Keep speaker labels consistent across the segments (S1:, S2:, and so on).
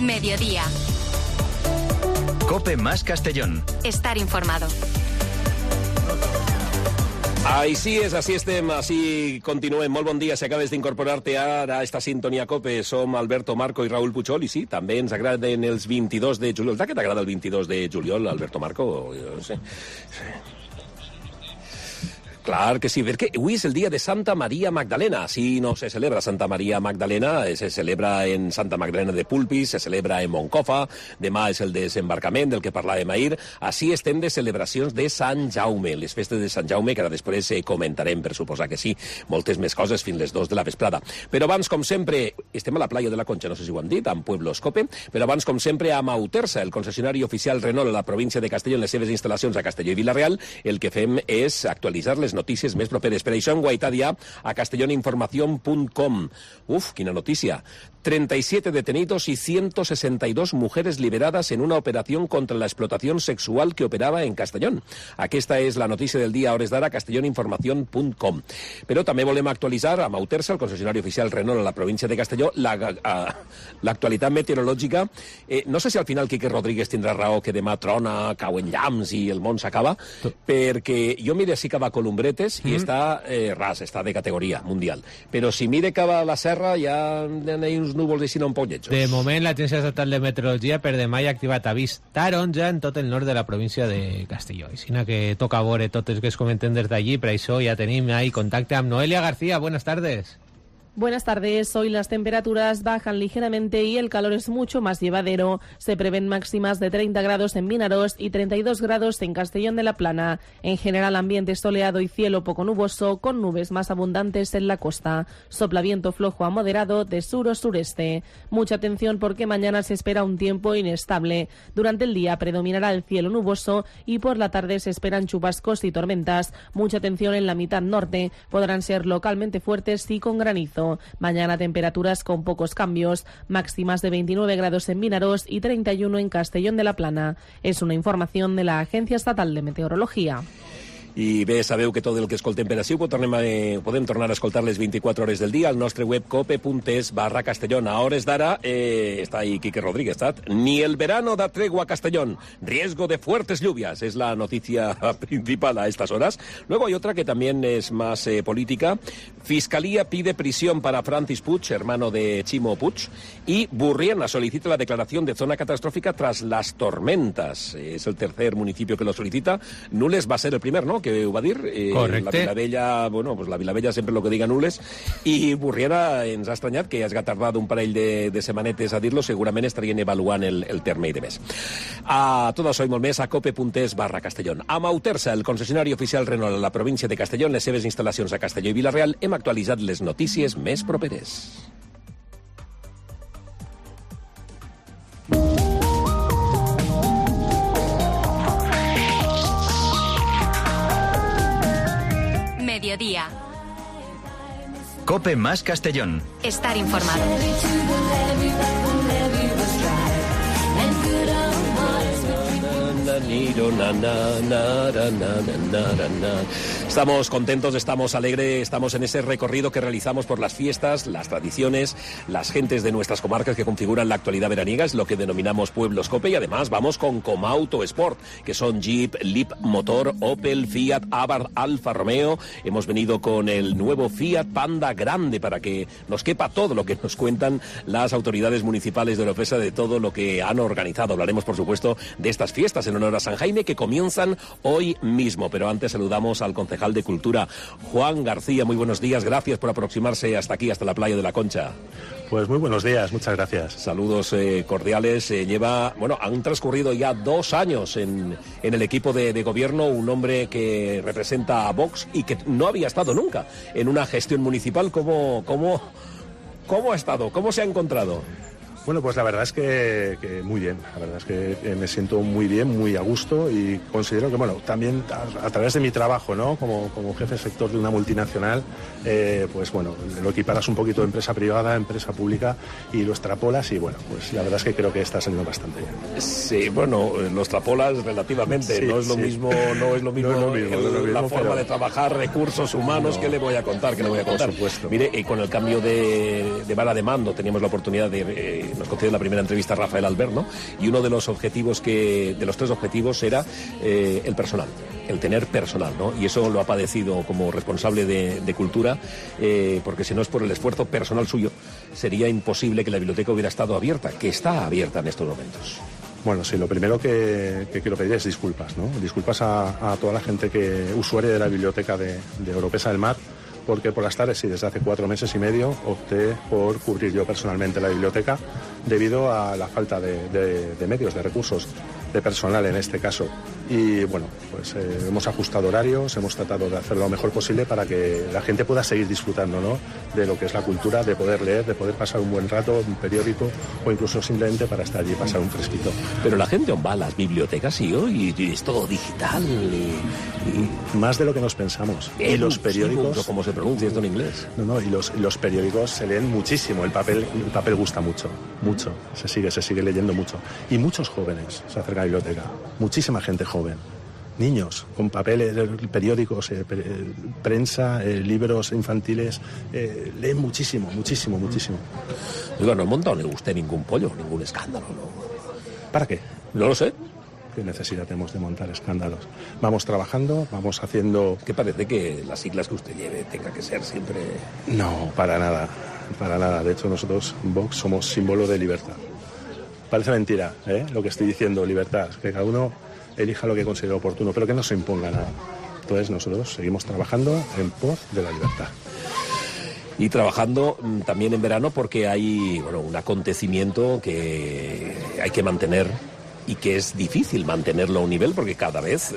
S1: Mediodía.
S2: COPE más Castellón.
S1: Estar informado.
S3: Així és, així estem, així continuem. Molt bon dia, si acabes d'incorporar-te ara a esta sintonia COPE. Som Alberto Marco i Raúl Puchol, i sí, també ens agraden els 22 de juliol. ¿Verdad que t'agrada el 22 de juliol, Alberto Marco? Jo no sé. Clar que sí, perquè avui és el dia de Santa Maria Magdalena. Si no se celebra Santa Maria Magdalena, se celebra en Santa Magdalena de Pulpis, se celebra en Moncofa, demà és el desembarcament del que parlàvem ahir. Així estem de celebracions de Sant Jaume, les festes de Sant Jaume, que ara després comentarem, per suposar que sí, moltes més coses fins les 2 de la vesprada. Però abans, com sempre, estem a la playa de la Concha, no sé si ho han dit, amb Pueblos Cope, però abans, com sempre, a Mautersa, el concessionari oficial Renault a la província de Castelló, en les seves instal·lacions a Castelló i Vila-real, el que fem és actualitzar les notícies més properes. Per això hem guaitat ja a castelloninformación.com. Uf, quina notícia. 37 detenidos y 162 mujeres liberadas en una operación contra la explotación sexual que operava en Castellón. Aquesta és la notícia del dia a hores d'ara a castelloninformación.com. Però també volem actualitzar a Mautersa, el concessionari oficial Renault a la província de Castelló, l'actualitat meteorològica. No sé si al final Quique Rodríguez tindrà raó que demà trona, cauen llamps i el món s'acaba, perquè jo mire si cava Columbretes i està ras, està de categoria mundial. Però si mire cava la serra ja hi ha uns núvols així un poc lletjos.
S4: De moment, l'Agència Estatal de Meteorologia per demà ha activat avís taronja en tot el nord de la província de Castelló. Així que toca veure tot el que es comenten des d'allí, per això ja tenim ahí contacte amb Noelia García. Buenas tardes.
S5: Buenas tardes. Hoy las temperaturas bajan ligeramente y el calor es mucho más llevadero. Se prevén máximas de 30 grados en Vinaroz y 32 grados en Castellón de la Plana. En general, ambiente soleado y cielo poco nuboso, con nubes más abundantes en la costa. Sopla viento flojo a moderado de sur o sureste. Mucha atención porque mañana se espera un tiempo inestable. Durante el día predominará el cielo nuboso y por la tarde se esperan chubascos y tormentas. Mucha atención en la mitad norte. Podrán ser localmente fuertes y con granizo. Mañana temperaturas con pocos cambios, máximas de 29 grados en Vinaroz y 31 en Castellón de la Plana. Es una información de la Agencia Estatal de Meteorología.
S3: I bé, sabeu que tot el que escoltem per ací podem tornar a escoltar les 24 hores del dia al nostre web cope.es/Castellón. A hores d'ara està ahí Quique Rodríguez, ni el verano da tregua a Castellón, riesgo de fuertes lluvias, es la noticia principal a estas horas. Luego hay otra que también es más política. Fiscalía pide prisión para Francis Puig, hermano de Chimo Puig, y Burriana solicita la declaración de zona catastrófica tras las tormentas. Es el tercer municipio que lo solicita. Nules va a ser el primer, ¿no?, que ho va dir.
S4: Correcte.
S3: La Vilavella, bueno, pues la Vilavella sempre lo que diga Nules, i Burriana ens ha estranyat que hagi tardat un parell de setmanetes a dir-lo, segurament estarien evaluant el terme i de més. A tot això i molt més a cope.es/Castellón. A Mautersa, el concessionari oficial Renault a la província de Castelló, en les seves instal·lacions a Castelló i Vila-real, hem actualitzat les notícies més properes.
S1: Mediodía.
S2: COPE más Castellón.
S1: Estar informado.
S3: Estamos contentos, estamos alegres, estamos en ese recorrido que realizamos por las fiestas, las tradiciones, las gentes de nuestras comarcas que configuran la actualidad veraniega, es lo que denominamos Pueblos Cope, y además vamos con Comauto Sport, que son Jeep, Leap Motor, Opel, Fiat, Abarth, Alfa Romeo. Hemos venido con el nuevo Fiat Panda Grande para que nos quepa todo lo que nos cuentan las autoridades municipales de Oropesa de todo lo que han organizado. Hablaremos, por supuesto, de estas fiestas en honor a San Jaime que comienzan hoy mismo. Pero antes saludamos al concejal de Cultura, Juan García. Muy buenos días, gracias por aproximarse hasta aquí, hasta la playa de la Concha.
S6: Pues muy buenos días, muchas gracias.
S3: Saludos cordiales. Han transcurrido ya 2 años en el equipo de gobierno, un hombre que representa a Vox y que no había estado nunca en una gestión municipal. ¿Cómo ha estado? ¿Cómo se ha encontrado?
S6: Bueno, pues la verdad es que muy bien. La verdad es que me siento muy bien, muy a gusto, y considero que, bueno, también a través de mi trabajo, ¿no?, como jefe de sector de una multinacional, pues bueno, lo equiparas un poquito de empresa privada, empresa pública, y lo extrapolas, y bueno, pues la verdad es que creo que está saliendo bastante bien.
S3: Sí, bueno, lo extrapolas relativamente, sí, no es lo mismo, la forma de trabajar, recursos humanos, no. ¿Qué le voy a contar? Por supuesto. Mire, con el cambio de vara de mando teníamos la oportunidad de nos concedió la primera entrevista Rafael Albert, ¿no? Y uno de los objetivos de los 3 objetivos era el personal, el tener personal, ¿no? Y eso lo ha padecido como responsable de Cultura, porque si no es por el esfuerzo personal suyo, sería imposible que la biblioteca hubiera estado abierta, que está abierta en estos momentos.
S6: Bueno, sí, lo primero que quiero pedir es disculpas, ¿no? Disculpas a toda la gente usuaria de la biblioteca de Oropesa del Mar, porque por las tardes, sí, desde hace 4 meses y medio, opté por cubrir yo personalmente la biblioteca debido a la falta de medios, de recursos, de personal en este caso. Y bueno, pues hemos ajustado horarios, hemos tratado de hacer lo mejor posible para que la gente pueda seguir disfrutando, ¿no?, de lo que es la cultura, de poder leer, de poder pasar un buen rato, un periódico o incluso simplemente para estar allí y pasar un fresquito.
S3: Pero la gente va a las bibliotecas y hoy es todo digital.
S6: Y más de lo que nos pensamos. Y los periódicos...
S3: Sí, ¿cómo se pronuncia esto en inglés?
S6: No, y los periódicos se leen muchísimo. El papel gusta mucho. Se sigue leyendo mucho. Y muchos jóvenes se acercan a la biblioteca. Muchísima gente joven. Niños con papeles, periódicos, prensa, libros infantiles, leen muchísimo.
S3: Digo, no he montado ni usted ningún pollo, ningún escándalo, ¿no?
S6: ¿Para qué?
S3: No lo sé.
S6: ¿Qué necesidad tenemos de montar escándalos? Vamos trabajando, vamos haciendo...
S3: ¿Qué parece que las siglas que usted lleve tenga que ser siempre...?
S6: No, para nada. De hecho, nosotros, Vox, somos símbolo de libertad. Parece mentira, lo que estoy diciendo, libertad, que cada uno elija lo que considere oportuno, pero que no se imponga nada. Entonces nosotros seguimos trabajando en pos de la libertad.
S3: Y trabajando también en verano porque hay un acontecimiento que hay que mantener y que es difícil mantenerlo a un nivel porque cada vez,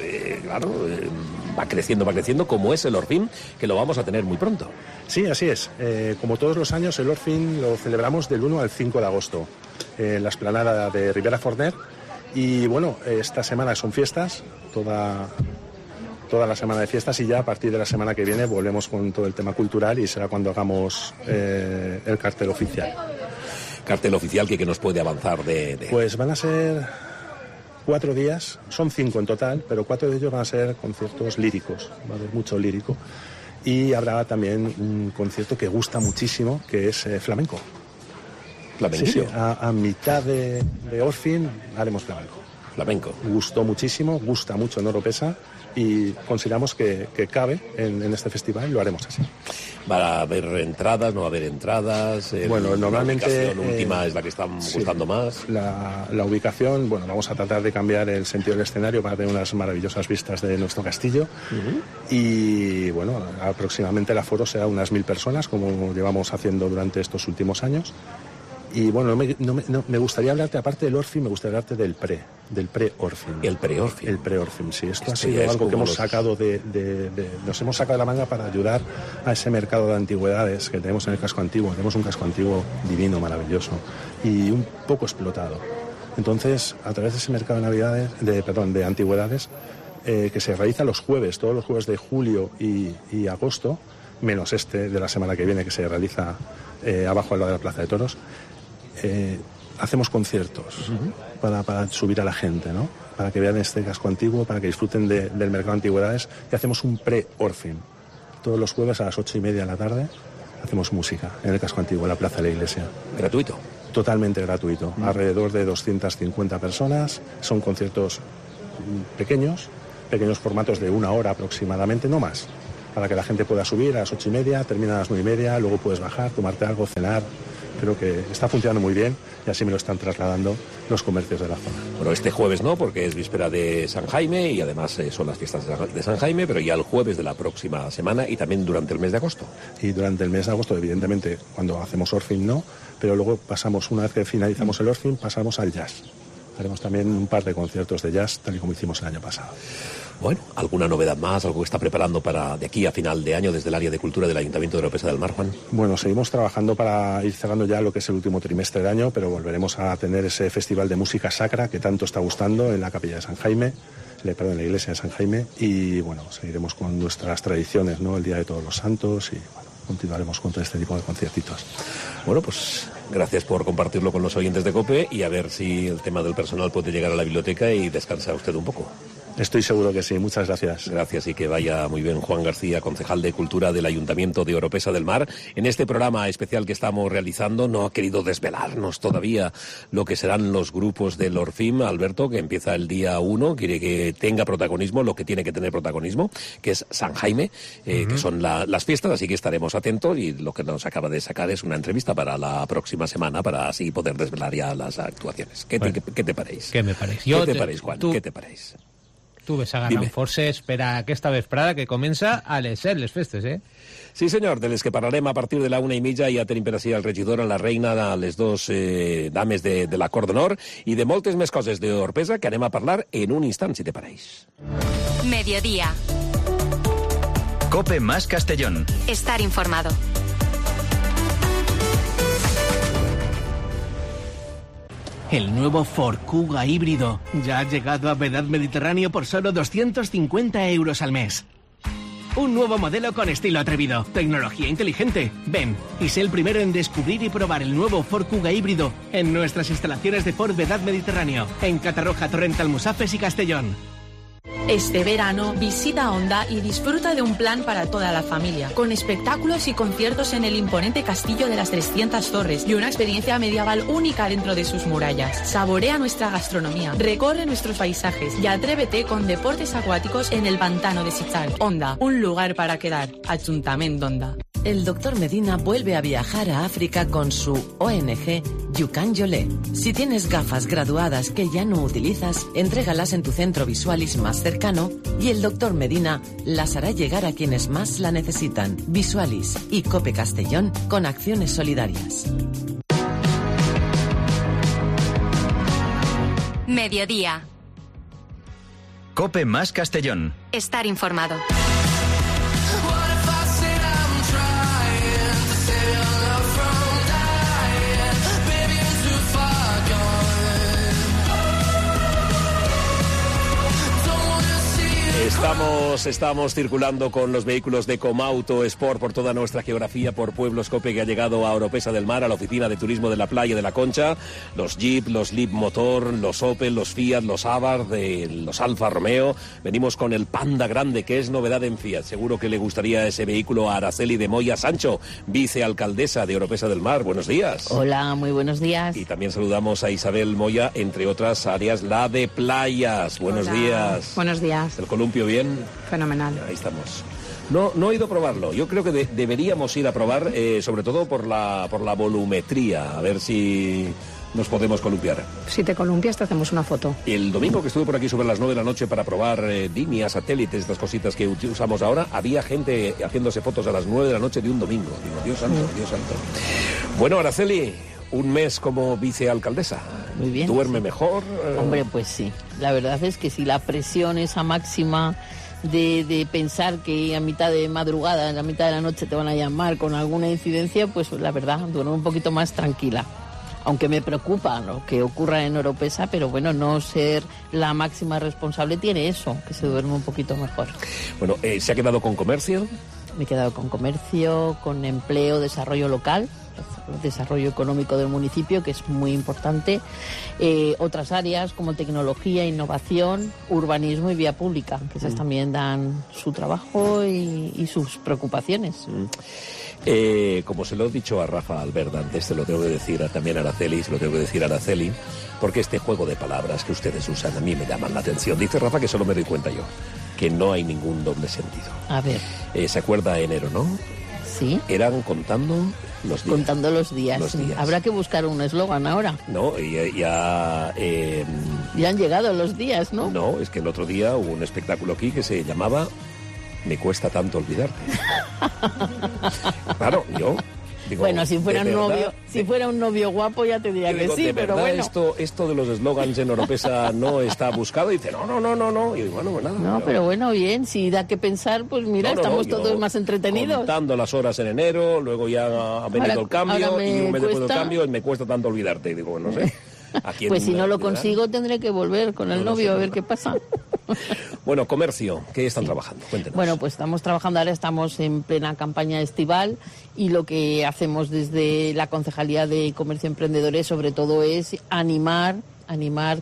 S3: va creciendo, como es el Orfín, que lo vamos a tener muy pronto.
S6: Sí, así es. Como todos los años, el Orfín lo celebramos del 1 al 5 de agosto en la explanada de Ribera Forner. Y bueno, esta semana son fiestas, toda la semana de fiestas, y ya a partir de la semana que viene volvemos con todo el tema cultural y será cuando hagamos el cartel oficial.
S3: Cartel oficial que nos puede avanzar
S6: Pues van a ser 4 días, son 5 en total, pero 4 de ellos van a ser conciertos líricos, va a haber mucho lírico. Y habrá también un concierto que gusta muchísimo, que es flamenco.
S3: ¿Flamenco?
S6: Sí, a mitad de Orfín haremos flamenco. Gustó muchísimo, gusta mucho en Oropesa y consideramos que cabe en este festival y lo haremos así.
S3: ¿Va a haber entradas, no va a haber entradas?
S6: Bueno, normalmente...
S3: La última es la que están gustando más.
S6: La ubicación, vamos a tratar de cambiar el sentido del escenario para tener unas maravillosas vistas de nuestro castillo. Y aproximadamente el aforo será unas 1000 personas, como llevamos haciendo durante estos últimos años. Y me gustaría hablarte, aparte del Orfín, me gustaría hablarte del pre-Orfín.
S3: El pre-Orfín.
S6: El pre-Orfín, sí. Esto ha sido algo que hemos sacado nos hemos sacado de la manga para ayudar a ese mercado de antigüedades que tenemos en el casco antiguo. Tenemos un casco antiguo divino, maravilloso y un poco explotado. Entonces, a través de ese mercado de antigüedades, que se realiza todos los jueves de julio y agosto, menos este de la semana que viene que se realiza abajo al lado de la Plaza de Toros, hacemos conciertos para subir a la gente, ¿no? Para que vean este casco antiguo, para que disfruten del mercado de antigüedades, y hacemos un pre-Orfín. Todos los jueves a las 8:30 de la tarde hacemos música en el casco antiguo, en la Plaza de la Iglesia.
S3: ¿Gratuito?
S6: Totalmente gratuito. Alrededor de 250 personas. Son conciertos pequeños formatos de 1 hora aproximadamente, no más, para que la gente pueda subir a las 8:30, termina a las 9:30, luego puedes bajar, tomarte algo, cenar. Creo que está funcionando muy bien y así me lo están trasladando los comercios de la zona.
S3: Bueno, este jueves no, porque es víspera de San Jaime y además son las fiestas de San Jaime, pero ya el jueves de la próxima semana y también durante el mes de agosto.
S6: Y durante el mes de agosto, evidentemente, cuando hacemos Orfín no, pero luego una vez que finalizamos el Orfín, pasamos al jazz. Haremos también un par de conciertos de jazz, tal y como hicimos el año pasado.
S3: Bueno, ¿alguna novedad más? ¿Algo que está preparando para de aquí a final de año desde el área de cultura del Ayuntamiento de Oropesa del Mar, Juan?
S6: Bueno, seguimos trabajando para ir cerrando ya lo que es el último trimestre del año, pero volveremos a tener ese festival de música sacra que tanto está gustando en la capilla de San Jaime, en la iglesia de San Jaime, y seguiremos con nuestras tradiciones, ¿no? El Día de Todos los Santos y continuaremos con todo este tipo de conciertitos.
S3: Bueno, pues Gracias por compartirlo con los oyentes de COPE y a ver si el tema del personal puede llegar a la biblioteca y descansar usted un poco.
S6: Estoy seguro que sí, muchas gracias.
S3: Gracias y que vaya muy bien. Juan García, concejal de Cultura del Ayuntamiento de Oropesa del Mar. En este programa especial que estamos realizando no ha querido desvelarnos todavía lo que serán los grupos del Orfim, Alberto, que empieza el día 1, quiere que tenga protagonismo, lo que tiene que tener protagonismo, que es San Jaime, que son las fiestas, así que estaremos atentos y lo que nos acaba de sacar es una entrevista para la próxima semana para así poder desvelar ya las actuaciones. ¿Qué te parece?
S4: ¿Qué me parece?
S3: ¿Qué te parece, Juan? ¿Qué te parece?
S4: Tu ves a Gran Force, espera aquesta vesprada que comença a les 7 les festes,
S3: Sí, senyor, de les que parlarem a partir de la 1:30 ja tenim per així el regidor, a la reina, a les dos dames de la Cort d'Honor i de moltes més coses d'Orpesa que anem a parlar en un instant, si te pareix.
S1: Mediodía.
S2: COPE más Castellón.
S1: Estar informado.
S7: El nuevo Ford Kuga híbrido ya ha llegado a Vedad Mediterráneo por solo 250 euros al mes. Un nuevo modelo con estilo atrevido, tecnología inteligente. Ven y sé el primero en descubrir y probar el nuevo Ford Kuga híbrido en nuestras instalaciones de Ford Vedad Mediterráneo, en Catarroja, Torrent, Almusafes y Castellón.
S8: Este verano visita Honda y disfruta de un plan para toda la familia, con espectáculos y conciertos en el imponente Castillo de las 300 Torres y una experiencia medieval única dentro de sus murallas. Saborea nuestra gastronomía, recorre nuestros paisajes y atrévete con deportes acuáticos en el pantano de Sichal. Honda, un lugar para quedar. Ayuntamiento Honda.
S9: El Dr. Medina vuelve a viajar a África con su ONG Yukan Yolé. Si tienes gafas graduadas que ya no utilizas, entrégalas en tu centro Visualis más cercano y el Dr. Medina las hará llegar a quienes más la necesitan. Visualis y COPE Castellón con acciones solidarias.
S1: Mediodía.
S2: COPE más Castellón.
S1: Estar informado.
S3: Estamos circulando con los vehículos de Comauto Sport por toda nuestra geografía, por pueblos COPE que ha llegado a Oropesa del Mar, a la oficina de turismo de la playa de la Concha, los Jeep, los Leap Motor, los Opel, los Fiat, los Abarth, los Alfa Romeo. Venimos con el Panda grande, que es novedad en Fiat. Seguro que le gustaría ese vehículo a Araceli de Moya Sancho, vicealcaldesa de Oropesa del Mar. Buenos días.
S10: Hola, muy buenos días.
S3: Y también saludamos a Isabel Moya, entre otras áreas, la de playas. Buenos días.
S11: Buenos días.
S3: ¿El columpio bien?
S11: Fenomenal.
S3: Ahí estamos. No he ido a probarlo. Yo creo que deberíamos ir a probar, sobre todo por la volumetría, a ver si nos podemos columpiar.
S11: Si te columpias, te hacemos una foto.
S3: El domingo que estuve por aquí sobre las 9 de la noche para probar líneas, satélites, estas cositas que usamos ahora, había gente haciéndose fotos a las 9 de la noche de un domingo. Digo, Dios santo, Dios santo. Bueno, Araceli, un mes como vicealcaldesa.
S10: Muy bien.
S3: ¿Duerme mejor?
S10: Hombre, pues sí. La verdad es que si la presión esa máxima de pensar que a mitad de madrugada, a mitad de la noche te van a llamar con alguna incidencia, pues la verdad, duermo un poquito más tranquila. Aunque me preocupa lo que ocurra en Oropesa, pero bueno, no ser la máxima responsable tiene eso, que se duerme un poquito mejor.
S3: Bueno, ¿se ha quedado con comercio?
S10: Me he quedado con comercio, con empleo, desarrollo local, desarrollo económico del municipio, que es muy importante, otras áreas como tecnología, innovación, urbanismo y vía pública, que esas también dan su trabajo y sus preocupaciones.
S3: Como se lo he dicho a Rafa Albert antes, se lo tengo que decir también a Araceli, porque este juego de palabras que ustedes usan a mí me llaman la atención. Dice Rafa que solo me doy cuenta yo, que no hay ningún doble sentido.
S10: A ver.
S3: ¿Se acuerda enero, no?
S10: Sí.
S3: Eran contando los días.
S10: Contando los días. Habrá que buscar un eslogan ahora.
S3: No, ya
S10: han llegado los días, ¿no?
S3: No, es que el otro día hubo un espectáculo aquí que se llamaba Me cuesta tanto olvidarte. Claro, yo digo,
S10: bueno, si fuera un novio guapo ya te diría que sí, pero bueno.
S3: Esto de los eslogans en Oropesa no está buscado. Y dice, no. Y bueno, pues nada.
S10: No, pero bueno, bien, si da que pensar, pues mira, estamos todos más entretenidos.
S3: Contando las horas en enero, luego ya ha venido el cambio, y un mes después del cambio, me cuesta tanto olvidarte. Y digo, bueno, no sé.
S10: Pues si no lo consigo, tendré que volver con el novio a ver qué pasa.
S3: Bueno, comercio, ¿qué están trabajando? Cuéntenos.
S10: Bueno, pues estamos trabajando, ahora estamos en plena campaña estival y lo que hacemos desde la Concejalía de Comercio Emprendedores sobre todo es animar a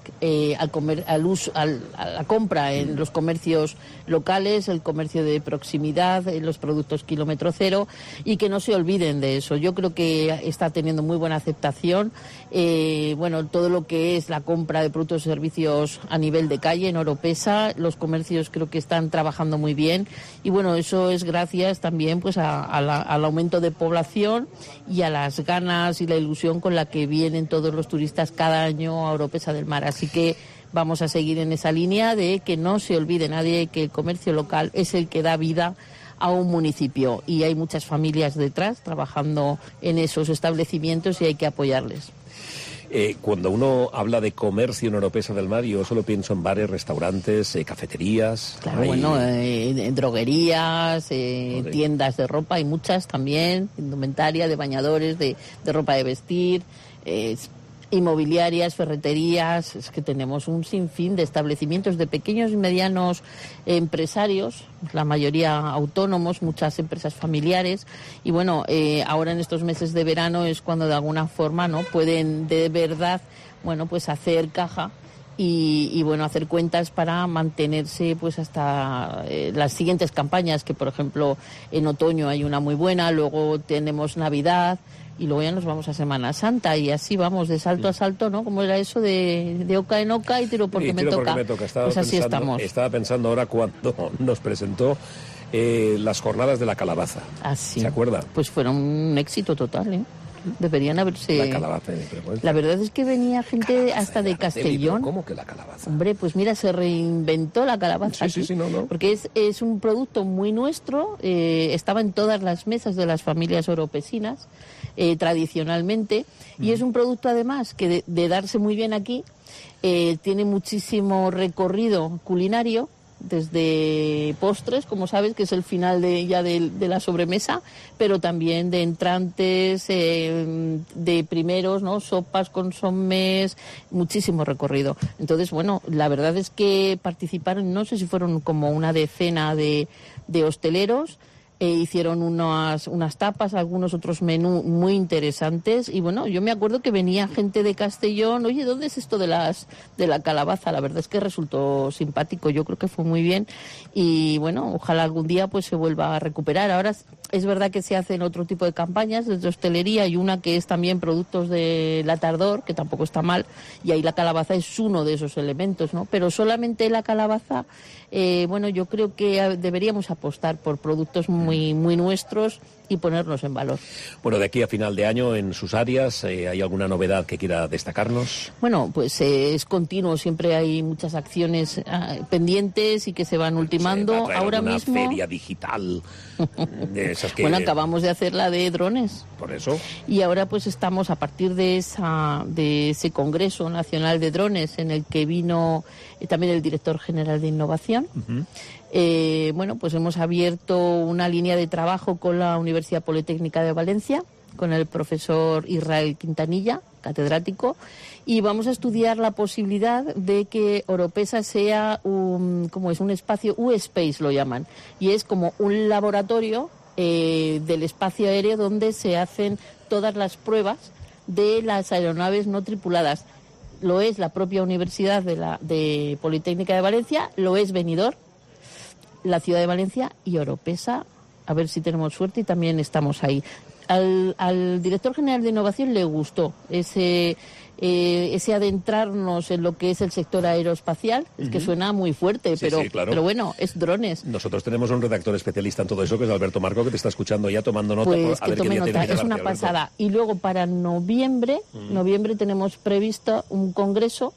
S10: la compra en los comercios locales, el comercio de proximidad, los productos kilómetro cero, y que no se olviden de eso. Yo creo que está teniendo muy buena aceptación. Bueno, todo lo que es la compra de productos y servicios a nivel de calle en Oropesa, los comercios creo que están trabajando muy bien, y bueno, eso es gracias también pues al aumento de población y a las ganas y la ilusión con la que vienen todos los turistas cada año a Oropesa del Mar. Así que vamos a seguir en esa línea de que no se olvide nadie que el comercio local es el que da vida a un municipio, y hay muchas familias detrás trabajando en esos establecimientos y hay que apoyarles.
S3: Cuando uno habla de comercio en Oropesa del Mar, yo solo pienso en bares, restaurantes, cafeterías.
S10: Claro, bueno, droguerías, tiendas de ropa, hay muchas también, indumentaria, de bañadores, de ropa de vestir, inmobiliarias, ferreterías. Es que tenemos un sinfín de establecimientos de pequeños y medianos empresarios, la mayoría autónomos, muchas empresas familiares, y bueno, ahora en estos meses de verano es cuando de alguna forma no pueden de verdad, bueno, pues hacer caja y bueno, hacer cuentas para mantenerse pues hasta las siguientes campañas, que por ejemplo en otoño hay una muy buena, luego tenemos Navidad y luego ya nos vamos a Semana Santa, y así vamos de salto a salto, ¿no? Como era eso de oca en oca y tiro porque me toca. Pues así estamos.
S3: Estaba pensando ahora cuando nos presentó las jornadas de la calabaza.
S10: Ah, sí.
S3: ¿Se acuerda?
S10: Pues fueron un éxito total, ¿eh? Deberían haberse...
S3: La calabaza.
S10: La verdad es que venía gente hasta de Castellón.
S3: ¿Cómo que la calabaza?
S10: Hombre, pues mira, se reinventó la calabaza.
S3: Sí, no.
S10: Porque es un producto muy nuestro, estaba en todas las mesas de las familias oropesinas, tradicionalmente, y es un producto además que de darse muy bien aquí, tiene muchísimo recorrido culinario, desde postres, como sabes, que es el final de la sobremesa, pero también de entrantes, de primeros, ¿no? Sopas, consomés, muchísimo recorrido. Entonces, bueno, la verdad es que participaron, no sé si fueron como una decena de hosteleros. Hicieron unas tapas, algunos otros menús muy interesantes, y bueno, yo me acuerdo que venía gente de Castellón, oye, ¿dónde es esto de la calabaza? La verdad es que resultó simpático, yo creo que fue muy bien, y bueno, ojalá algún día pues se vuelva a recuperar. Ahora es verdad que se hacen otro tipo de campañas desde hostelería, y una que es también productos de la Tardor, que tampoco está mal, y ahí la calabaza es uno de esos elementos, ¿no? Pero solamente la calabaza, bueno, yo creo que deberíamos apostar por productos muy nuestros y ponernos en valor.
S3: Bueno, de aquí a final de año, en sus áreas, ¿hay alguna novedad que quiera destacarnos?
S10: Bueno, pues es continuo, siempre hay muchas acciones pendientes y que se van ultimando. Ahora mismo
S3: feria digital de esas que...
S10: Bueno, acabamos de hacer la de drones.
S3: Por eso.
S10: Y ahora pues estamos a partir de ese Congreso Nacional de Drones, en el que vino también el director general de Innovación. Bueno, pues hemos abierto una línea de trabajo con la Universidad Politécnica de Valencia, con el profesor Israel Quintanilla, catedrático, y vamos a estudiar la posibilidad de que Oropesa sea un espacio, U-Space lo llaman, y es como un laboratorio del espacio aéreo donde se hacen todas las pruebas de las aeronaves no tripuladas. Lo es la propia Universidad de Politécnica de Valencia, lo es Benidorm, la ciudad de Valencia y Oropesa, a ver si tenemos suerte y también estamos ahí. Al director general de Innovación le gustó ese adentrarnos en lo que es el sector aeroespacial. Es que suena muy fuerte,
S3: sí, claro.
S10: Pero bueno, es drones.
S3: Nosotros tenemos un redactor especialista en todo eso, que es Alberto Marco, que te está escuchando ya tomando nota.
S10: Pues que tome nota, es una pasada. Y luego para noviembre tenemos previsto un congreso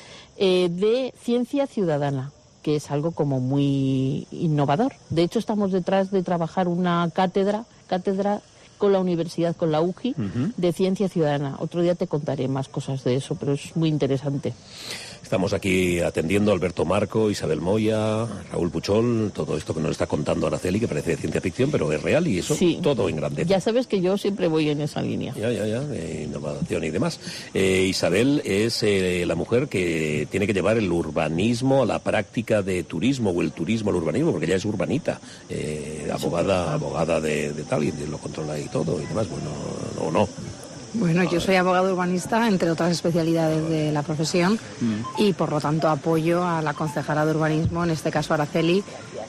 S10: de ciencia ciudadana, que es algo como muy innovador. De hecho, estamos detrás de trabajar una cátedra con la universidad, con la UJI, de ciencia ciudadana. Otro día te contaré más cosas de eso, pero es muy interesante.
S3: Estamos aquí atendiendo a Alberto Marco, Isabel Moya, Raúl Puchol, todo esto que nos está contando Araceli, que parece de ciencia ficción, pero es real y eso
S10: Sí.
S3: todo en grandeza.
S10: Ya sabes que yo siempre voy en esa línea.
S3: Ya, innovación y demás. Isabel es la mujer que tiene que llevar el urbanismo a la práctica de turismo, o el turismo al urbanismo, porque ella es urbanita, abogada de tal, y lo controla y todo y demás. Bueno, o no.
S11: Bueno, yo soy abogado urbanista, entre otras especialidades de la profesión, y por lo tanto apoyo a la concejala de urbanismo, en este caso Araceli,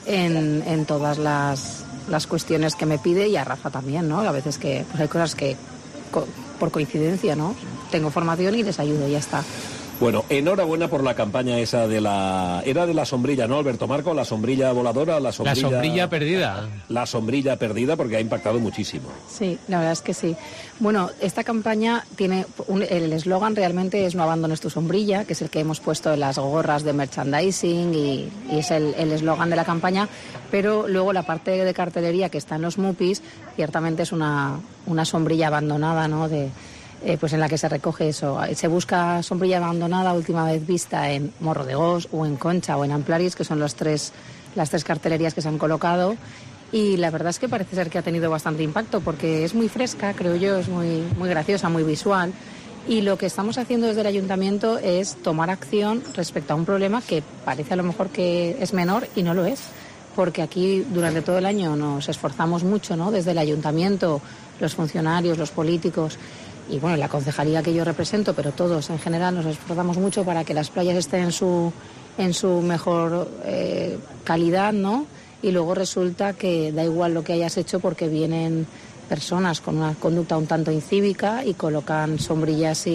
S11: en todas las cuestiones que me pide, y a Rafa también, ¿no? A veces que pues hay cosas que por coincidencia, ¿no? Tengo formación y les ayudo, y ya está.
S3: Bueno, enhorabuena por la campaña esa de la... Era de la sombrilla, ¿no, Alberto Marco? La sombrilla voladora, la sombrilla
S4: perdida.
S3: La sombrilla perdida, porque ha impactado muchísimo.
S11: Sí, la verdad es que sí. Bueno, esta campaña tiene... el eslogan realmente es "No abandones tu sombrilla", que es el que hemos puesto en las gorras de merchandising y es el eslogan de la campaña, pero luego la parte de cartelería que está en los MUPIs ciertamente es una sombrilla abandonada, ¿no?, pues en la que se recoge eso. Se busca sombrilla abandonada, última vez vista en Morro de Gos o en Concha o en Amplaris, que son las tres cartelerías que se han colocado, y la verdad es que parece ser que ha tenido bastante impacto porque es muy fresca, creo yo, es muy, muy graciosa, muy visual, y lo que estamos haciendo desde el ayuntamiento es tomar acción respecto a un problema que parece a lo mejor que es menor y no lo es, porque aquí durante todo el año nos esforzamos mucho, ¿no?, desde el ayuntamiento, los funcionarios, los políticos, y bueno, la concejalía que yo represento, pero todos en general nos esforzamos mucho para que las playas estén en su mejor calidad, ¿no? Y luego resulta que da igual lo que hayas hecho porque vienen personas con una conducta un tanto incívica y colocan sombrillas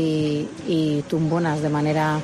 S11: y tumbonas de manera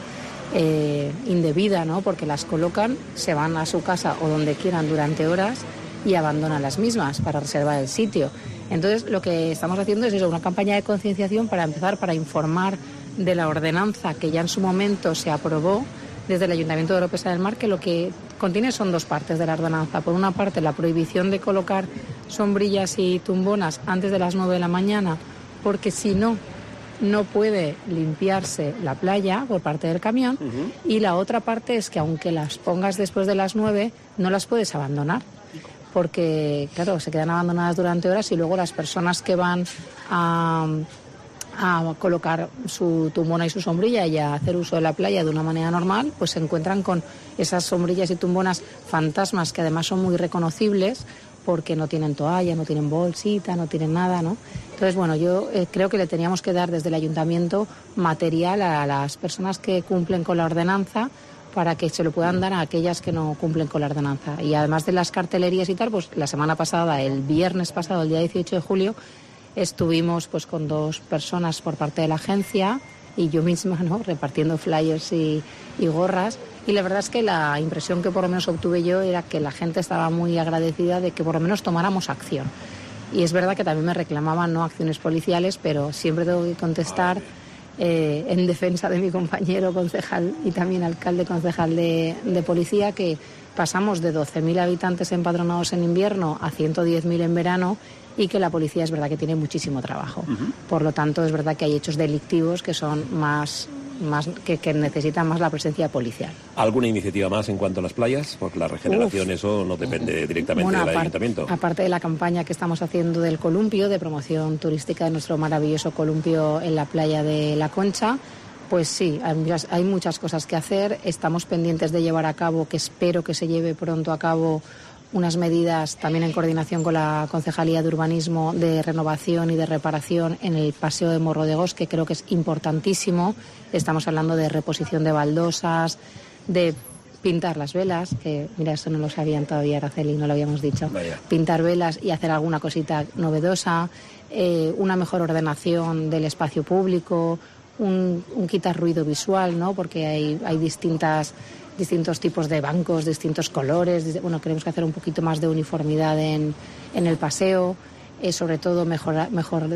S11: indebida, ¿no? Porque las colocan, se van a su casa o donde quieran durante horas y abandonan las mismas para reservar el sitio. Entonces, lo que estamos haciendo es eso, una campaña de concienciación para informar de la ordenanza que ya en su momento se aprobó desde el Ayuntamiento de Oropesa del Mar, que lo que contiene son dos partes de la ordenanza. Por una parte, la prohibición de colocar sombrillas y tumbonas antes de las 9 de la mañana, porque si no puede limpiarse la playa por parte del camión. Y la otra parte es que aunque las pongas después de las 9, no las puedes abandonar, porque, claro, se quedan abandonadas durante horas y luego las personas que van a colocar su tumbona y su sombrilla y a hacer uso de la playa de una manera normal, pues se encuentran con esas sombrillas y tumbonas fantasmas que además son muy reconocibles porque no tienen toalla, no tienen bolsita, no tienen nada, ¿no? Entonces, bueno, yo creo que le teníamos que dar desde el ayuntamiento material a las personas que cumplen con la ordenanza para que se lo puedan dar a aquellas que no cumplen con la ordenanza. Y además de las cartelerías y tal, pues la semana pasada, el viernes pasado, el día 18 de julio, estuvimos pues con 2 personas por parte de la agencia y yo misma, ¿no?, repartiendo flyers y gorras. Y la verdad es que la impresión que por lo menos obtuve yo era que la gente estaba muy agradecida de que por lo menos tomáramos acción. Y es verdad que también me reclamaban no acciones policiales, pero siempre tengo que contestar en defensa de mi compañero concejal y también alcalde concejal de policía, que pasamos de 12.000 habitantes empadronados en invierno a 110.000 en verano y que la policía es verdad que tiene muchísimo trabajo. Por lo tanto, es verdad que hay hechos delictivos que son que necesitan más la presencia policial.
S3: ¿Alguna iniciativa más en cuanto a las playas? Porque la regeneración, eso no depende directamente del ayuntamiento.
S11: Aparte de la campaña que estamos haciendo del columpio, de promoción turística de nuestro maravilloso columpio en la playa de La Concha, pues sí, hay muchas cosas que hacer. Estamos pendientes de llevar a cabo, que espero que se lleve pronto a cabo, unas medidas también en coordinación con la Concejalía de Urbanismo de renovación y de reparación en el Paseo de Morro de Gos, que creo que es importantísimo. Estamos hablando de reposición de baldosas, de pintar las velas, que mira, eso no lo sabían todavía, Araceli, no lo habíamos dicho.
S3: Vaya.
S11: Pintar velas y hacer alguna cosita novedosa, una mejor ordenación del espacio público, un quitar ruido visual, ¿no? Porque hay distintos tipos de bancos, distintos colores. Bueno, queremos que hacer un poquito más de uniformidad en el paseo, sobre todo mejorar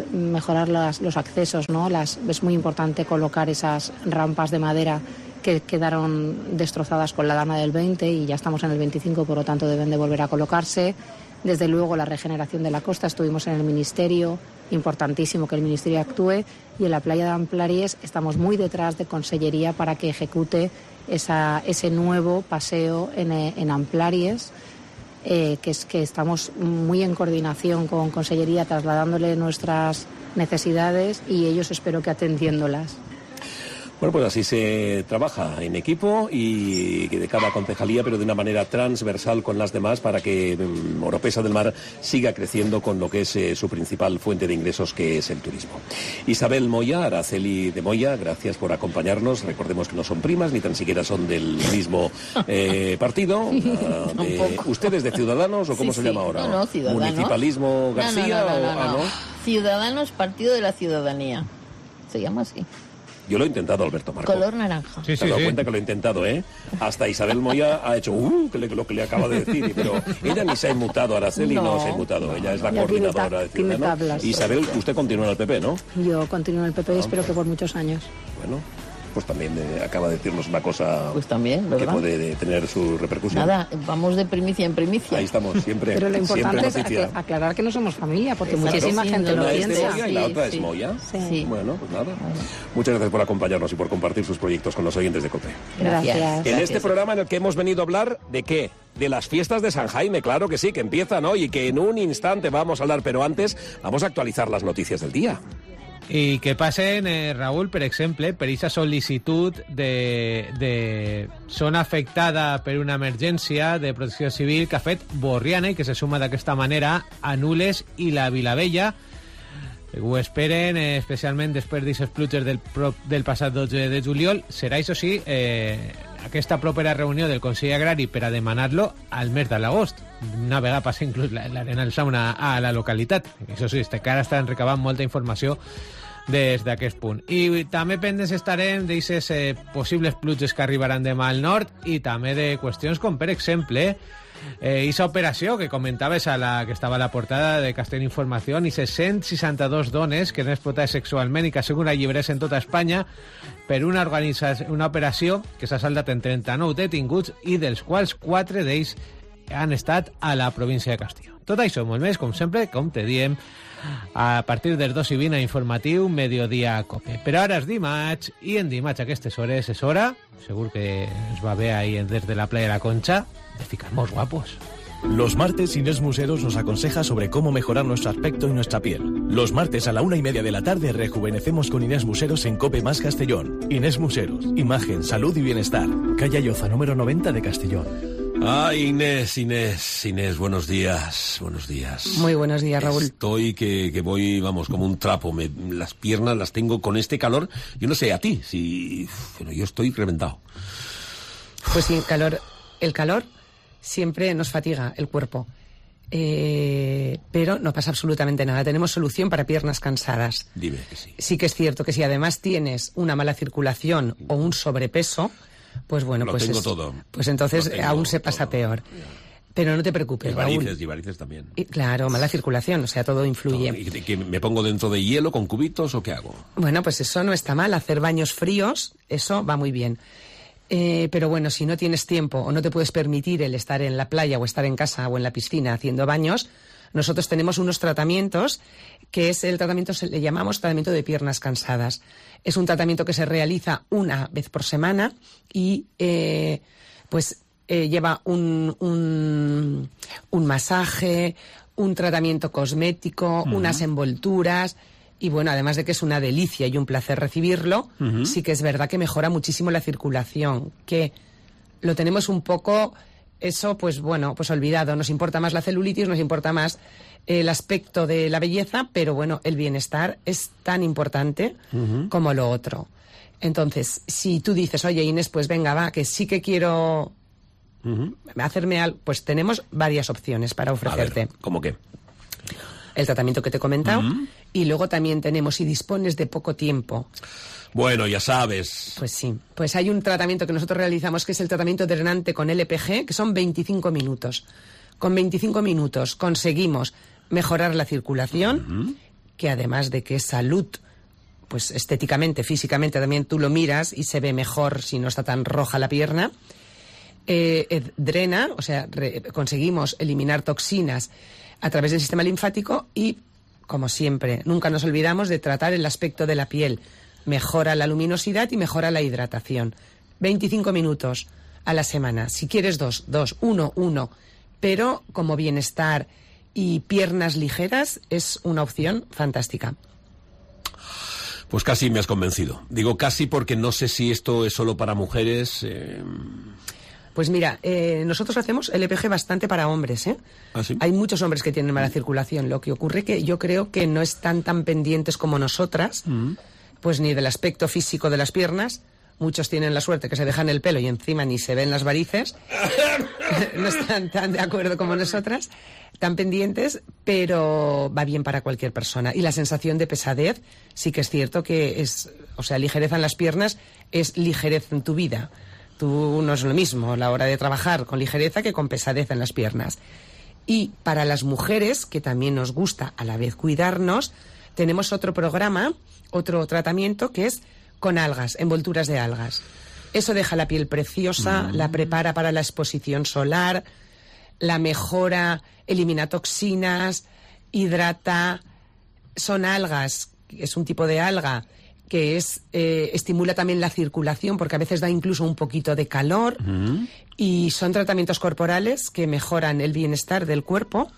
S11: los accesos, ¿no? Es muy importante colocar esas rampas de madera que quedaron destrozadas con la dana del 20 y ya estamos en el 25, por lo tanto deben de volver a colocarse. Desde luego la regeneración de la costa, estuvimos en el Ministerio importantísimo que el Ministerio actúe, y en la playa de Amplaries estamos muy detrás de Consellería para que ejecute ese nuevo paseo en Amplaries, que estamos muy en coordinación con Consellería, trasladándole nuestras necesidades y ellos espero que atendiéndolas.
S3: Bueno, pues así se trabaja en equipo y de cada concejalía, pero de una manera transversal con las demás para que Oropesa del Mar siga creciendo con lo que es su principal fuente de ingresos, que es el turismo. Isabel Moya, Araceli de Moya, gracias por acompañarnos. Recordemos que no son primas, ni tan siquiera son del mismo partido. ¿Ustedes de Ciudadanos o cómo se llama ahora?
S10: No, Ciudadanos.
S3: ¿Municipalismo García?
S10: No. Ciudadanos, Partido de la Ciudadanía. Se llama así.
S3: Yo lo he intentado, Alberto Marco.
S10: Color naranja.
S3: ¿Te has dado cuenta que lo he intentado, Hasta Isabel Moya ha hecho lo que le acaba de decir, pero ella ni se ha inmutado, Araceli no se ha inmutado, ella es la coordinadora de Ciudadanos. Isabel, usted continúa en el PP, ¿no?
S11: Yo continúo en el PP y espero que por muchos años.
S3: Bueno, pues también acaba de decirnos una cosa
S10: pues también, ¿verdad?
S3: Que puede tener su repercusión.
S10: Nada, vamos de primicia en primicia.
S3: Ahí estamos, siempre.
S11: Pero lo importante es
S3: noticia.
S11: aclarar que no somos familia, porque
S10: Exacto.
S11: muchísima gente lo
S3: piensa.
S11: piensa.
S3: Una es de Moya y la otra es Moya.
S11: Sí.
S3: Bueno, pues nada. Muchas gracias por acompañarnos y por compartir sus proyectos con los oyentes de COPE.
S11: Gracias.
S3: En este programa en el que hemos venido a hablar ¿de qué? De las fiestas de San Jaime, claro que sí, que empiezan hoy y que en un instante vamos a hablar, pero antes vamos a actualizar las noticias del día.
S4: I que passen, Raül, per exemple, per aquesta sol·licitud de zona afectada per una emergència de protecció civil que ha fet Borriana i que se suma d'aquesta manera a Nules i la Vilavella. Ho esperen, especialment després d'aquestes pluges del passat 12 de juliol. Serà, això sí, aquesta propera reunió del Consell Agrari per a demanar-lo al mes de l'agost. Una vegada passa inclús l'arena del sauna a la localitat. Això sí, que ara estan recabant molta informació des d'aquest punt. I també pendents estarem d'aquestes possibles pluges que arribaran demà al nord i també de qüestions com, per exemple, aquesta operació que comentaves que estava a la portada de Castell Informació, i 162 dones que eren explotades sexualment i que segons alliberés en tota Espanya per una operació que s'ha saldat en 39 detinguts i dels quals 4 d'ells han estat a la província de Castelló. Tot això, molt més, com sempre, com te diem, a partir del 2:20 a informatiu Mediodía Cope. Però ara és dimarts, i en dimarts a aquestes hores és hora, segur que ens va bé ahí desde la playa de la Concha, de ficar-nos guapos.
S12: Los martes Inés Museros nos aconseja sobre cómo mejorar nuestro aspecto y nuestra piel. Los martes a la 1:30 de la tarde rejuvenecemos con Inés Museros en Cope Más Castellón. Inés Museros, imagen, salud y bienestar. Calle Lloza, número 90 de Castellón.
S3: Ay, Inés, buenos días.
S13: Muy buenos días, Raúl.
S3: Estoy que voy, vamos, como un trapo. Las piernas las tengo con este calor. Yo no sé, a ti, pero yo estoy reventado.
S13: Pues sí, el calor siempre nos fatiga el cuerpo. Pero no pasa absolutamente nada. Tenemos solución para piernas cansadas.
S3: Dime que sí.
S13: Sí que es cierto que si además tienes una mala circulación o un sobrepeso, pues bueno, pues entonces aún se pasa peor. Pero no te preocupes, Raúl.
S3: Y varices también.
S13: Claro, mala circulación, o sea, todo influye.
S3: ¿Y que me pongo dentro de hielo con cubitos o qué hago?
S13: Bueno, pues eso no está mal. Hacer baños fríos, eso va muy bien. Pero bueno, si no tienes tiempo o no te puedes permitir el estar en la playa o estar en casa o en la piscina haciendo baños, nosotros tenemos unos tratamientos que es el tratamiento, le llamamos tratamiento de piernas cansadas. Es un tratamiento que se realiza una vez por semana y lleva un masaje, un tratamiento cosmético, unas envolturas. Y bueno, además de que es una delicia y un placer recibirlo, sí que es verdad que mejora muchísimo la circulación, que lo tenemos un poco, eso pues bueno, pues olvidado. Nos importa más la celulitis, nos importa más el aspecto de la belleza, pero bueno, el bienestar es tan importante como lo otro. Entonces, si tú dices, oye Inés, pues venga, va, que sí que quiero hacerme algo, pues tenemos varias opciones para ofrecerte.
S3: A ver, ¿cómo qué?
S13: El tratamiento que te he comentado, y luego también tenemos, si dispones de poco tiempo.
S3: Bueno, ya sabes.
S13: Pues sí, pues hay un tratamiento que nosotros realizamos que es el tratamiento drenante con LPG, que son 25 minutos. Con 25 minutos conseguimos mejorar la circulación, que además de que es salud, pues estéticamente, físicamente también tú lo miras y se ve mejor si no está tan roja la pierna. Drena, o sea, conseguimos eliminar toxinas a través del sistema linfático y como siempre, nunca nos olvidamos de tratar el aspecto de la piel. Mejora la luminosidad y mejora la hidratación. 25 minutos a la semana. Si quieres 2, 1, pero como bienestar y piernas ligeras es una opción fantástica.
S3: Pues casi me has convencido. Digo casi porque no sé si esto es solo para mujeres.
S13: Pues mira, nosotros hacemos LPG bastante para hombres, ¿eh?
S3: ¿Ah, sí?
S13: Hay muchos hombres que tienen mala circulación. Lo que ocurre que yo creo que no están tan pendientes como nosotras, pues ni del aspecto físico de las piernas. Muchos tienen la suerte que se dejan el pelo y encima ni se ven las varices. No están tan de acuerdo como nosotras, tan pendientes, pero va bien para cualquier persona. Y la sensación de pesadez sí que es cierto que es, o sea, ligereza en las piernas es ligereza en tu vida. Tú no es lo mismo a la hora de trabajar con ligereza que con pesadez en las piernas. Y para las mujeres, que también nos gusta a la vez cuidarnos, tenemos otro programa, otro tratamiento que es con algas, envolturas de algas. Eso deja la piel preciosa, la prepara para la exposición solar, la mejora, elimina toxinas, hidrata. Son algas, es un tipo de alga que estimula también la circulación porque a veces da incluso un poquito de calor y son tratamientos corporales que mejoran el bienestar del cuerpo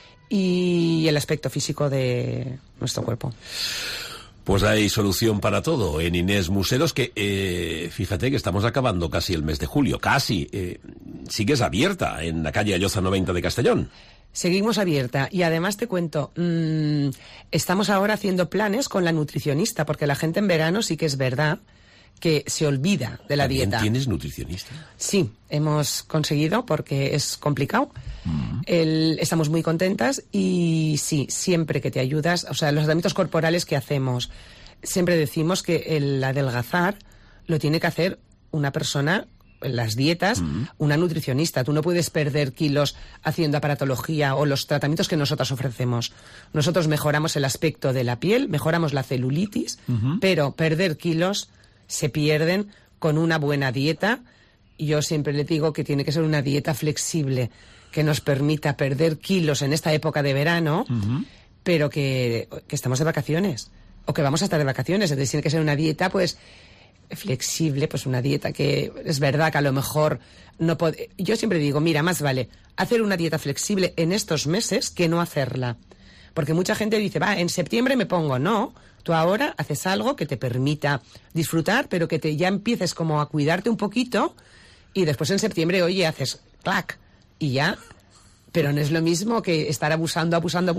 S13: y el aspecto físico de nuestro cuerpo.
S3: Pues hay solución para todo en Inés Museros, que fíjate que estamos acabando casi el mes de julio, casi. Sigues abierta en la calle Alloza 90 de Castellón.
S13: Seguimos abierta y además te cuento, estamos ahora haciendo planes con la nutricionista, porque la gente en verano sí que es verdad que se olvida de la dieta.
S3: ¿Tienes nutricionista?
S13: Sí, hemos conseguido porque es complicado. Estamos muy contentas y sí, siempre que te ayudas, o sea, los tratamientos corporales que hacemos, siempre decimos que el adelgazar lo tiene que hacer una persona, las dietas, una nutricionista. Tú no puedes perder kilos haciendo aparatología o los tratamientos que nosotros ofrecemos. Nosotros mejoramos el aspecto de la piel, mejoramos la celulitis, pero perder kilos se pierden con una buena dieta. Yo siempre le digo que tiene que ser una dieta flexible, que nos permita perder kilos en esta época de verano, pero que estamos de vacaciones, o que vamos a estar de vacaciones. Entonces tiene que ser una dieta, pues, flexible, pues una dieta que es verdad que a lo mejor no puede. Yo siempre digo, mira, más vale hacer una dieta flexible en estos meses que no hacerla. Porque mucha gente dice, en septiembre me pongo. No, tú ahora haces algo que te permita disfrutar, pero que ya empieces como a cuidarte un poquito y después en septiembre, oye, haces clac y ya. Pero no es lo mismo que estar abusando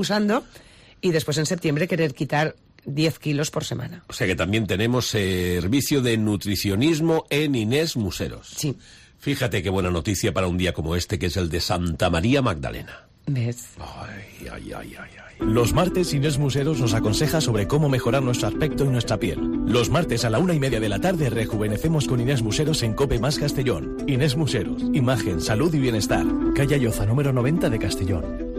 S13: y después en septiembre querer quitar 10 kilos por semana.
S3: O sea que también tenemos servicio de nutricionismo en Inés Museros.
S13: Sí.
S3: Fíjate qué buena noticia para un día como este, que es el de Santa María Magdalena.
S13: ¿Ves?
S3: Ay.
S12: Los martes Inés Museros nos aconseja sobre cómo mejorar nuestro aspecto y nuestra piel. Los martes a la 1:30 de la tarde rejuvenecemos con Inés Museros en COPE más Castellón. Inés Museros, imagen, salud y bienestar. Calle Alloza número 90 de Castellón.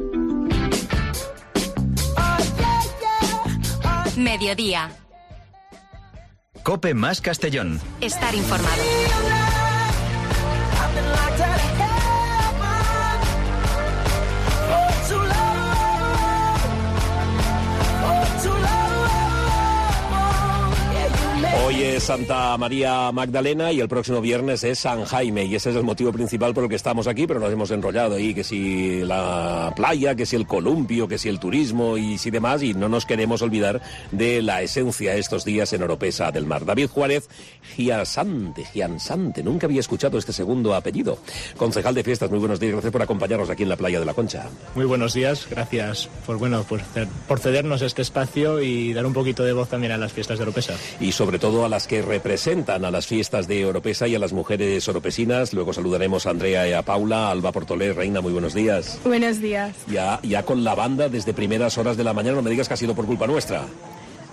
S1: Mediodía.
S2: COPE más Castellón.
S1: Estar informado.
S3: Hoy es Santa María Magdalena y el próximo viernes es San Jaime, y ese es el motivo principal por el que estamos aquí, pero nos hemos enrollado ahí, que si la playa, que si el columpio, que si el turismo y si demás, y no nos queremos olvidar de la esencia estos días en Oropesa del Mar. David Juárez, Giansante, nunca había escuchado este segundo apellido. Concejal de Fiestas, muy buenos días, gracias por acompañarnos aquí en la playa de la Concha.
S14: Muy buenos días, gracias por cedernos este espacio y dar un poquito de voz también a las fiestas de Oropesa.
S3: Y sobre todo a las que representan a las fiestas de Oropesa y a las mujeres oropesinas. Luego saludaremos a Andrea y a Paula. Alba Portolé, Reina, muy buenos días.
S15: Buenos días.
S3: Ya con la banda desde primeras horas de la mañana, no me digas que ha sido por culpa nuestra.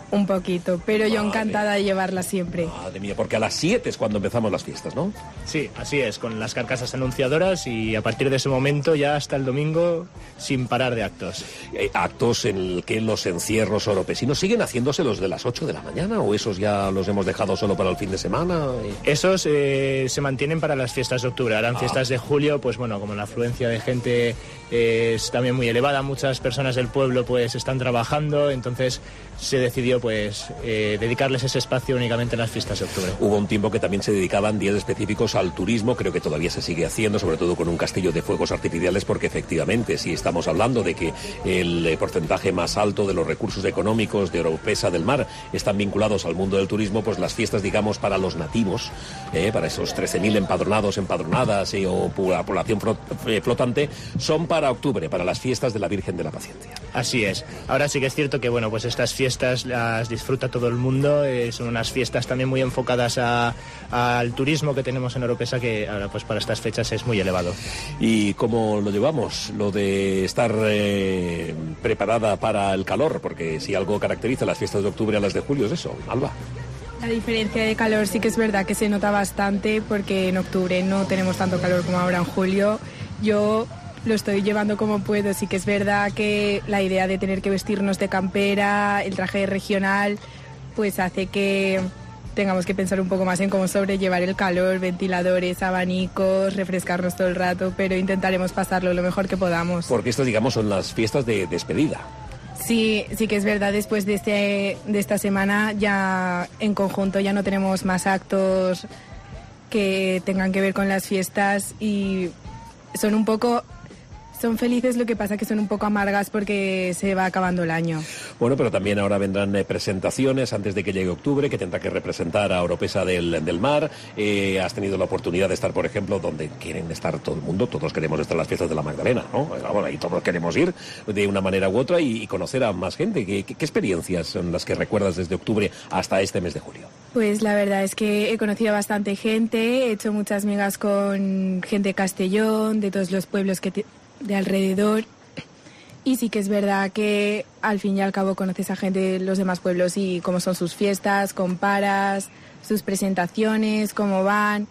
S15: Un poquito, pero yo encantada de llevarla siempre.
S3: Madre mía, porque a las 7 es cuando empezamos las fiestas, ¿no?
S14: Sí, así es, con las carcasas anunciadoras y a partir de ese momento ya hasta el domingo sin parar de actos.
S3: Actos en el que los encierros oropesinos siguen haciéndose los de las 8 de la mañana o esos ya los hemos dejado solo para el fin de semana.
S14: Esos se mantienen para las fiestas de octubre. Ahora en fiestas de julio, pues bueno, como la afluencia de gente es también muy elevada, muchas personas del pueblo pues están trabajando, entonces se decidió pues dedicarles ese espacio únicamente en las fiestas de octubre.
S3: Hubo un tiempo que también se dedicaban días específicos al turismo, creo que todavía se sigue haciendo, sobre todo con un castillo de fuegos artificiales, porque efectivamente si estamos hablando de que el porcentaje más alto de los recursos económicos de Oropesa del Mar están vinculados al mundo del turismo, pues las fiestas, digamos, para los nativos, para esos 13.000 empadronados, empadronadas o la población flotante, son para octubre, para las fiestas de la Virgen de la Paciencia.
S14: Así es. Ahora sí que es cierto que bueno, pues estas fiestas las disfruta todo el mundo, son unas fiestas también muy enfocadas al turismo que tenemos en Oropesa, que ahora pues para estas fechas es muy elevado.
S3: ¿Y cómo lo llevamos? Lo de estar preparada para el calor, porque si algo caracteriza las fiestas de octubre a las de julio es eso, Alba.
S15: La diferencia de calor sí que es verdad que se nota bastante, porque en octubre no tenemos tanto calor como ahora en julio. Yo lo estoy llevando como puedo, sí que es verdad que la idea de tener que vestirnos de campera, el traje regional, pues hace que tengamos que pensar un poco más en cómo sobrellevar el calor, ventiladores, abanicos, refrescarnos todo el rato, pero intentaremos pasarlo lo mejor que podamos.
S3: Porque estas, digamos, son las fiestas de despedida.
S15: Sí, sí que es verdad, después de esta semana ya en conjunto ya no tenemos más actos que tengan que ver con las fiestas y son felices, lo que pasa que son un poco amargas porque se va acabando el año.
S3: Bueno, pero también ahora vendrán presentaciones antes de que llegue octubre, que tendrá que representar a Oropesa del Mar. Has tenido la oportunidad de estar, por ejemplo, donde quieren estar todo el mundo. Todos queremos estar en las fiestas de la Magdalena, ¿no? Bueno, ahí todos queremos ir de una manera u otra y conocer a más gente. ¿Qué experiencias son las que recuerdas desde octubre hasta este mes de julio?
S15: Pues la verdad es que he conocido a bastante gente, he hecho muchas migas con gente de Castellón, de todos los pueblos de alrededor, y sí que es verdad que al fin y al cabo conoces a gente de los demás pueblos y cómo son sus fiestas, comparas sus presentaciones, cómo van,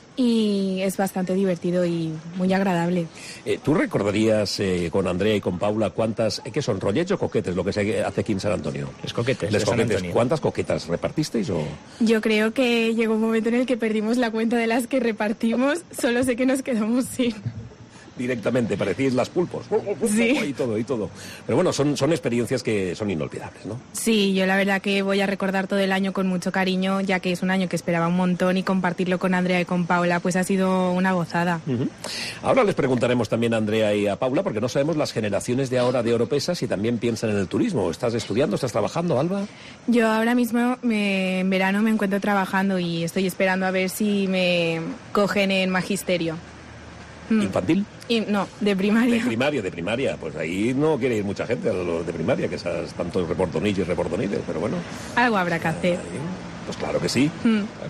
S15: y es bastante divertido y muy agradable.
S3: ¿Tú recordarías con Andrea y con Paula cuántas, qué son, rollets o coquetes, lo que se hace aquí en San Antonio?
S14: Les coquetes.
S3: San Antonio. ¿Cuántas coquetas repartisteis?
S15: Yo creo que llegó un momento en el que perdimos la cuenta de las que repartimos, solo sé que nos quedamos sin.
S3: Directamente, parecíais las pulpos.
S15: Sí.
S3: Y todo. Pero bueno, son experiencias que son inolvidables, ¿no?
S15: Sí, yo la verdad que voy a recordar todo el año con mucho cariño, ya que es un año que esperaba un montón y compartirlo con Andrea y con Paula, pues ha sido una gozada.
S3: Uh-huh. Ahora les preguntaremos también a Andrea y a Paula, porque no sabemos las generaciones de ahora de Oropesa si también piensan en el turismo. ¿Estás estudiando, estás trabajando, Alba?
S15: Yo ahora mismo en verano me encuentro trabajando y estoy esperando a ver si me cogen en magisterio.
S3: ¿Infantil?
S15: No, de primaria.
S3: De primaria. Pues ahí no quiere ir mucha gente a los de primaria, que esas tantos reportonillos y reportoniles, pero bueno.
S15: Algo habrá que hacer.
S3: Pues claro que sí.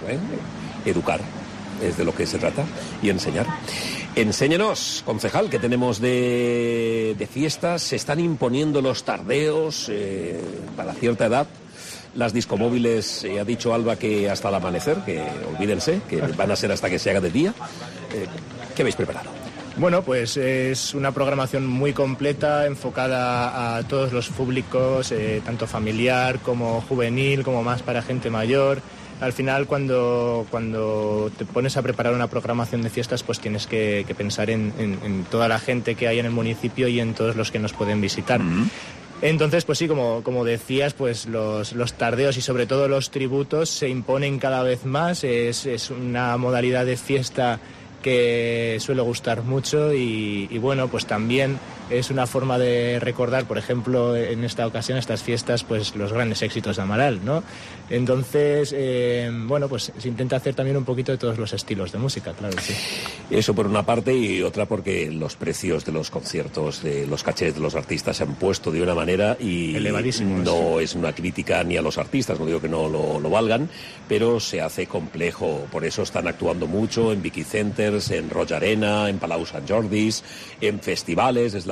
S3: Educar es de lo que se trata y enseñar. Enséñenos, concejal, que tenemos de fiestas. Se están imponiendo los tardeos para cierta edad. Las discomóviles, ha dicho Alba que hasta el amanecer, que olvídense, que van a ser hasta que se haga de día. ¿Qué habéis preparado?
S14: Bueno, pues es una programación muy completa, enfocada a todos los públicos, tanto familiar como juvenil, como más para gente mayor. Al final, cuando te pones a preparar una programación de fiestas, pues tienes que pensar en toda la gente que hay en el municipio y en todos los que nos pueden visitar. Entonces, pues sí, como decías, pues los tardeos y sobre todo los tributos se imponen cada vez más. Es una modalidad de fiesta que suele gustar mucho y bueno, pues también es una forma de recordar, por ejemplo, en esta ocasión, estas fiestas, pues los grandes éxitos de Amaral, ¿no? Entonces, bueno, pues se intenta hacer también un poquito de todos los estilos de música, claro que sí.
S3: Eso por una parte, y otra porque los precios de los conciertos, de los cachés de los artistas se han puesto de una manera y
S14: elevadísimos.
S3: No es una crítica ni a los artistas, no digo que no lo valgan, pero se hace complejo. Por eso están actuando mucho en Vicky Centers, en Roig Arena, en Palau Sant Jordis, en festivales. Es la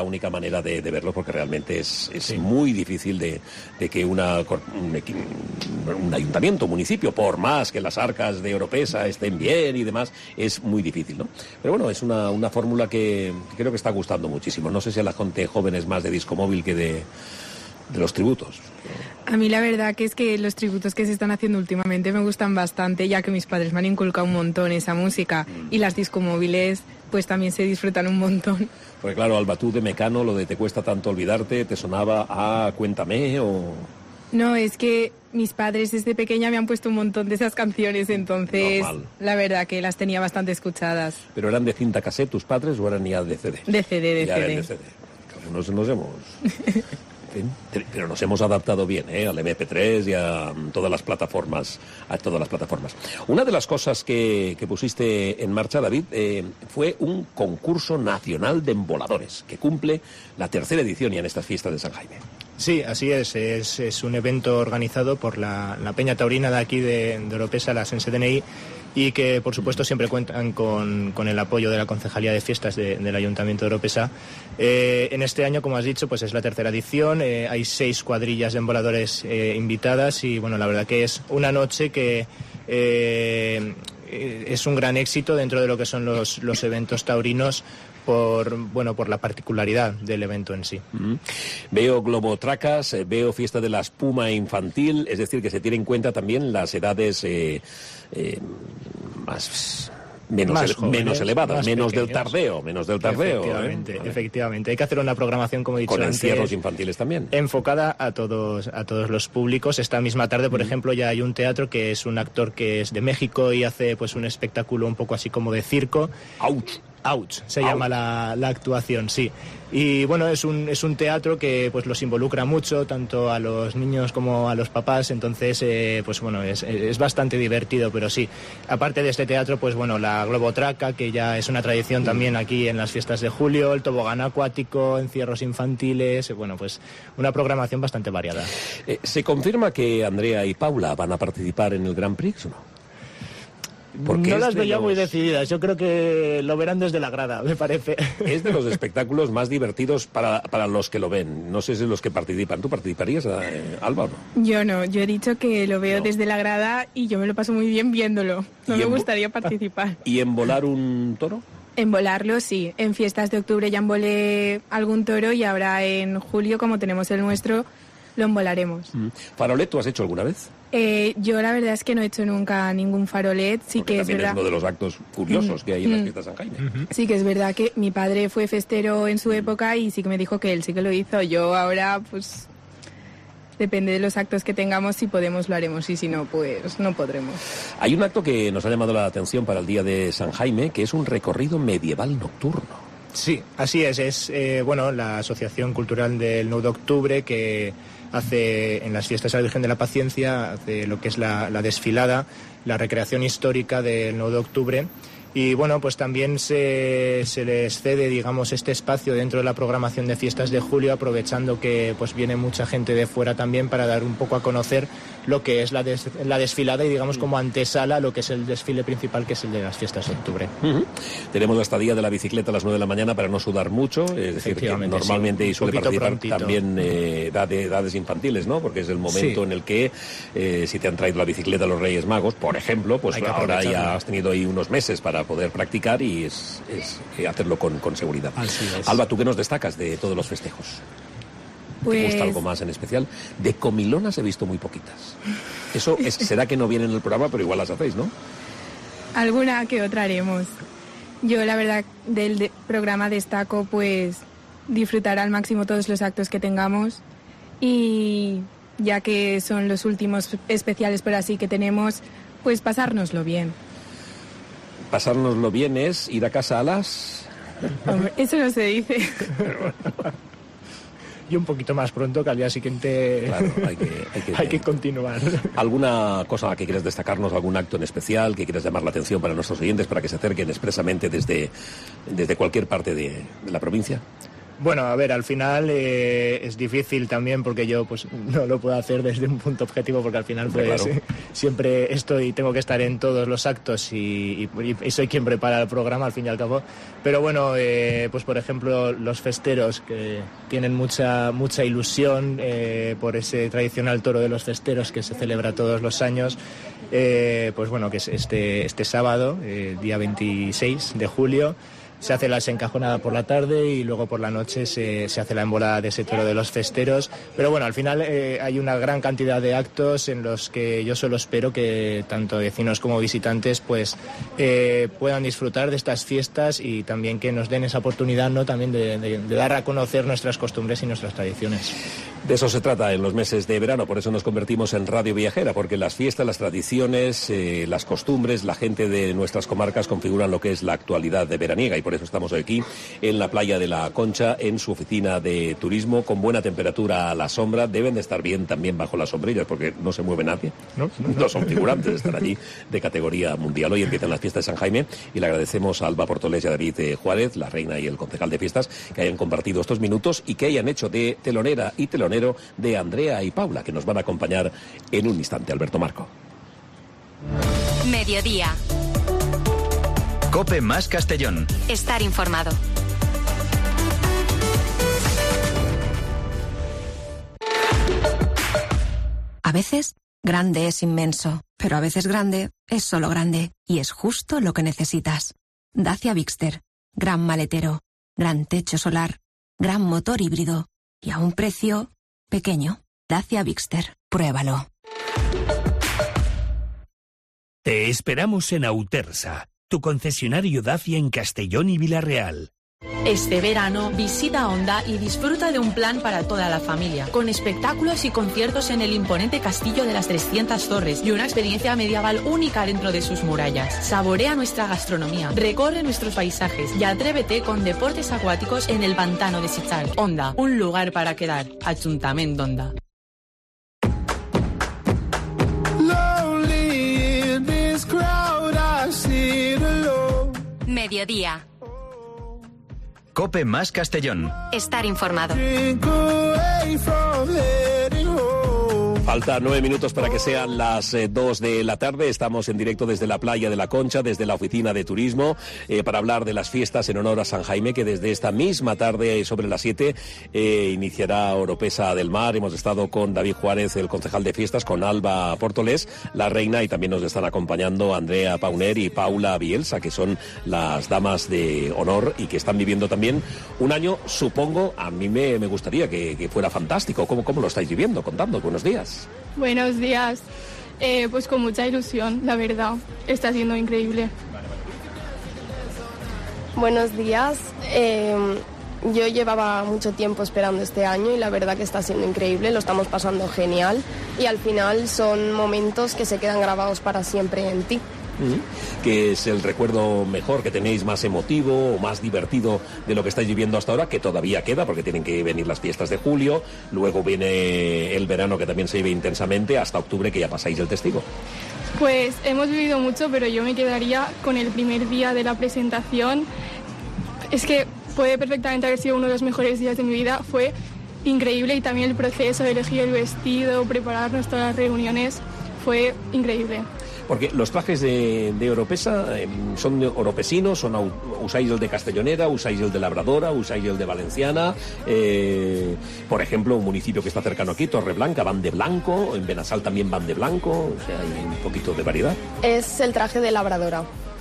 S3: única manera de verlo, porque realmente es muy difícil de que un ayuntamiento, un municipio, por más que las arcas de Oropesa estén bien y demás, es muy difícil, ¿no? Pero bueno, es una fórmula que creo que está gustando muchísimo. No sé si a la gente joven es más de disco móvil que de los tributos.
S15: A mí la verdad que es que los tributos que se están haciendo últimamente me gustan bastante, ya que mis padres me han inculcado un montón esa música, y las discomóviles pues también se disfrutan un montón.
S3: Porque claro, Alba, tú de Mecano, lo de Te cuesta tanto olvidarte, ¿te sonaba a Cuéntame o...?
S15: No, es que mis padres desde pequeña me han puesto un montón de esas canciones, entonces la verdad que las tenía bastante escuchadas.
S3: ¿Pero eran de cinta cassette tus padres o eran ya de CD?
S15: De CD.
S3: Ya eran de CD. Nos hemos... Pero nos hemos adaptado bien, al MP3 y a todas las plataformas. Una de las cosas que pusiste en marcha, David, fue un concurso nacional de emboladores, que cumple la 3ª edición ya en estas fiestas de San Jaime.
S14: Sí, así es un evento organizado por la Peña Taurina de aquí de Oropesa, la SENSE-DNI, y que por supuesto siempre cuentan con el apoyo de la Concejalía de Fiestas del Ayuntamiento de Oropesa. En este año, como has dicho, pues es la 3ª edición, hay 6 cuadrillas de emboladores invitadas, y bueno, la verdad que es una noche que es un gran éxito dentro de lo que son los eventos taurinos, por la particularidad del evento en sí.
S3: Veo globotracas, veo fiesta de la espuma infantil, es decir, que se tiene en cuenta también las edades menos elevadas, menos del tardeo.
S14: Efectivamente. Hay que hacer una programación, como he dicho antes,
S3: con encierros infantiles también,
S14: enfocada a todos los públicos. Esta misma tarde, por ejemplo, ya hay un teatro que es un actor que es de México y hace pues un espectáculo un poco así como de circo. Ouch, se llama la actuación, sí. Y bueno, es un teatro que pues los involucra mucho, tanto a los niños como a los papás, entonces pues bueno, es bastante divertido, pero sí. Aparte de este teatro, pues bueno, la globotraca, que ya es una tradición también aquí en las fiestas de julio, el tobogán acuático, encierros infantiles, bueno, pues una programación bastante variada.
S3: ¿Se confirma que Andrea y Paula van a participar en el Grand Prix o no?
S14: Porque no las veía muy decididas, yo creo que lo verán desde la grada, me parece.
S3: Es de los espectáculos más divertidos para los que lo ven, no sé si los que participan. ¿Tú participarías, Alba, o no?
S15: Yo no, yo he dicho que lo veo desde la grada y yo me lo paso muy bien viéndolo, no me gustaría participar.
S3: ¿Y embolar un toro?
S15: Embolarlo, sí, en fiestas de octubre ya embolé algún toro y ahora en julio, como tenemos el nuestro, lo embolaremos.
S3: ¿Farolet tú has hecho alguna vez?
S15: Yo la verdad es que no he hecho nunca ningún farolet, sí. Porque que es verdad.
S3: Es uno de los actos curiosos que hay en las fiestas de San Jaime.
S15: Sí que es verdad que mi padre fue festero en su época y sí que me dijo que él sí que lo hizo. Yo ahora, pues, depende de los actos que tengamos, si podemos lo haremos y si no, pues no podremos.
S3: Hay un acto que nos ha llamado la atención para el día de San Jaime, que es un recorrido medieval nocturno.
S14: Sí, así es bueno, la Asociación Cultural del 9 de Octubre que hace en las fiestas de la Virgen de la Paciencia, hace lo que es la desfilada, la recreación histórica del 9 de octubre. Y bueno, pues también se les cede, digamos, este espacio dentro de la programación de fiestas de julio, aprovechando que pues viene mucha gente de fuera también para dar un poco a conocer lo que es la desfilada y, digamos, como antesala a lo que es el desfile principal, que es el de las fiestas de octubre.
S3: Tenemos la estadía de la bicicleta a las 9 de la mañana para no sudar mucho, es decir, que normalmente sí, y suele participar prontito. También edades infantiles, ¿no? Porque es el momento en el que si te han traído la bicicleta los Reyes Magos, por ejemplo, pues ahora ya has tenido ahí unos meses para poder practicar y es hacerlo con seguridad. Alba, ¿tú qué nos destacas de todos los festejos?
S15: Pues...
S3: ¿Te gusta algo más en especial? De comilonas he visto muy poquitas. Eso será que no viene en el programa, pero igual las hacéis, ¿no?
S15: Alguna que otra haremos. Yo, la verdad, del programa destaco, pues, disfrutar al máximo todos los actos que tengamos y, ya que son los últimos especiales, por así, que tenemos, pues pasárnoslo bien.
S3: Pasárnoslo bien es ir a casa a las...
S15: Hombre, eso no se dice.
S14: Y un poquito más pronto, que al día siguiente.
S3: Claro,
S14: hay que continuar.
S3: ¿Alguna cosa que quieras destacarnos, algún acto en especial que quieras llamar la atención para nuestros oyentes, para que se acerquen expresamente desde cualquier parte de la provincia?
S14: Bueno, a ver, al final es difícil también porque yo pues no lo puedo hacer desde un punto objetivo porque al final pues claro. Siempre tengo que estar en todos los actos y soy quien prepara el programa al fin y al cabo. Pero bueno, pues por ejemplo los festeros que tienen mucha ilusión por ese tradicional toro de los festeros que se celebra todos los años. Pues bueno, que es este sábado, día 26 de julio. Se hace la desencajonada por la tarde y luego por la noche se hace la embolada de ese toro de los festeros. Pero bueno, al final hay una gran cantidad de actos en los que yo solo espero que tanto vecinos como visitantes pues puedan disfrutar de estas fiestas y también que nos den esa oportunidad, ¿no?, también de dar a conocer nuestras costumbres y nuestras tradiciones.
S3: De eso se trata en los meses de verano, por eso nos convertimos en Radio Viajera, porque las fiestas, las tradiciones, las costumbres, la gente de nuestras comarcas configuran lo que es la actualidad de veraniega y por eso estamos aquí en la playa de La Concha, en su oficina de turismo, con buena temperatura a la sombra. Deben de estar bien también bajo las sombrillas, porque no se mueve nadie, ¿no? No son figurantes, están allí de categoría mundial. Hoy empiezan las fiestas de San Jaime y le agradecemos a Alba Portolés y a David Juárez, la reina y el concejal de fiestas, que hayan compartido estos minutos y que hayan hecho de telonera y telonero de Andrea y Paula, que nos van a acompañar en un instante. Alberto Marco.
S1: Mediodía.
S2: COPE más Castellón.
S1: Estar informado.
S16: A veces, grande es inmenso, pero a veces grande es solo grande, y es justo lo que necesitas. Dacia Bigster. Gran maletero, gran techo solar, gran motor híbrido, y a un precio pequeño. Dacia Bigster. Pruébalo.
S17: Te esperamos en Autersa, tu concesionario Dacia en Castellón y Villarreal.
S8: Este verano visita Honda y disfruta de un plan para toda la familia, con espectáculos y conciertos en el imponente castillo de las 300 torres y una experiencia medieval única dentro de sus murallas. Saborea nuestra gastronomía, recorre nuestros paisajes y atrévete con deportes acuáticos en el pantano de Sichar. Honda, un lugar para quedar. Ayuntamiento Honda.
S1: Mediodía.
S2: COPE más Castellón.
S1: Estar informado.
S3: Falta 9 minutos para que sean las 2 de la tarde. Estamos en directo desde la playa de La Concha, desde la oficina de turismo, para hablar de las fiestas en honor a San Jaime, que desde esta misma tarde, sobre las 7, iniciará Oropesa del Mar. Hemos estado con David Juárez, el concejal de fiestas, con Alba Portolés, la reina, y también nos están acompañando Andrea Pauner y Paula Bielsa, que son las damas de honor y que están viviendo también un año, supongo, a mí me gustaría que fuera fantástico. ¿Cómo lo estáis viviendo? Contadnos. Buenos días.
S15: Buenos días. Pues con mucha ilusión, la verdad. Está siendo increíble.
S18: Buenos días. Yo llevaba mucho tiempo esperando este año y la verdad que está siendo increíble, lo estamos pasando genial y al final son momentos que se quedan grabados para siempre en ti.
S3: ¿Qué es el recuerdo mejor que tenéis, más emotivo o más divertido de lo que estáis viviendo hasta ahora? Que todavía queda, porque tienen que venir las fiestas de julio, luego viene el verano, que también se vive intensamente, hasta octubre, que ya pasáis el testigo.
S15: Pues hemos vivido mucho, pero yo me quedaría con el primer día de la presentación. Es que puede perfectamente haber sido uno de los mejores días de mi vida. Fue increíble, y también el proceso de elegir el vestido, prepararnos todas las reuniones, fue increíble.
S3: Porque los trajes de Oropesa son oropesinos, usáis el de Castellonera, usáis el de Labradora, usáis el de Valenciana. Por ejemplo, un municipio que está cercano aquí, Torreblanca, van de blanco, en Benassal también van de blanco, o sea, hay un poquito de variedad.
S18: Es el traje de Labradora.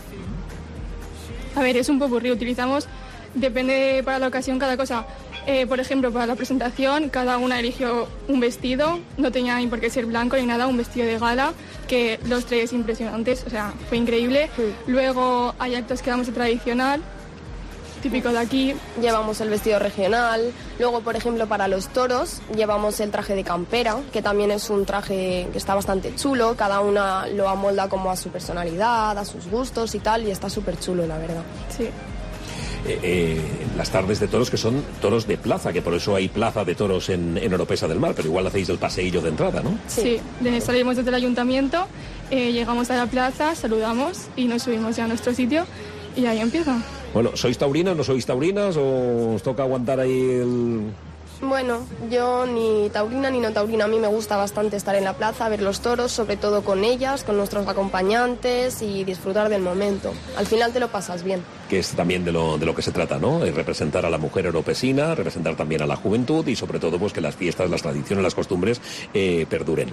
S15: A ver, es un popurrí, utilizamos, depende para la ocasión cada cosa. Por ejemplo, para la presentación, cada una eligió un vestido, no tenía ni por qué ser blanco ni nada, un vestido de gala, que los tres impresionantes, o sea, fue increíble. Luego hay actos que damos de tradicional, típico de aquí.
S18: Llevamos el vestido regional, luego, por ejemplo, para los toros, llevamos el traje de campera, que también es un traje que está bastante chulo, cada una lo amolda como a su personalidad, a sus gustos y tal, y está súper chulo, la verdad.
S15: Sí.
S3: Las tardes de toros, que son toros de plaza, que por eso hay plaza de toros en Oropesa del Mar, pero igual hacéis el paseillo de entrada, ¿no?
S15: Sí, salimos desde el ayuntamiento, llegamos a la plaza, saludamos y nos subimos ya a nuestro sitio y ahí empieza.
S3: Bueno, ¿sois taurinas o no sois taurinas o os toca aguantar ahí el...?
S18: Bueno, yo ni taurina ni no taurina, a mí me gusta bastante estar en la plaza, ver los toros, sobre todo con ellas, con nuestros acompañantes y disfrutar del momento. Al final te lo pasas bien.
S3: Que es también de lo que se trata, ¿no? Es representar a la mujer oropesina, representar también a la juventud y sobre todo pues que las fiestas, las tradiciones, las costumbres perduren.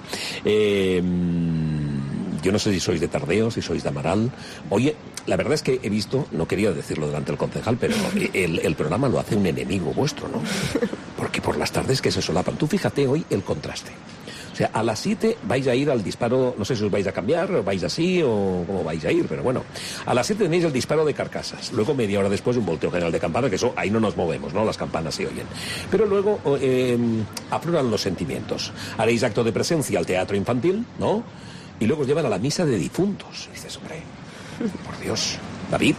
S3: Yo no sé si sois de Tardeo, si sois de Amaral. Oye, la verdad es que he visto, no quería decirlo delante del concejal, pero el programa lo hace un enemigo vuestro, ¿no? Porque por las tardes que se solapan. Tú fíjate hoy el contraste. O sea, a las 7 vais a ir al disparo, no sé si os vais a cambiar, o vais así, o cómo vais a ir, pero bueno. A las 7 tenéis el disparo de carcasas. Luego, media hora después, un volteo general de campanas, que eso, ahí no nos movemos, ¿no? Las campanas se oyen. Pero luego afloran los sentimientos. Haréis acto de presencia al teatro infantil, ¿no? Y luego os llevan a la misa de difuntos. Y dices, hombre, por Dios, David.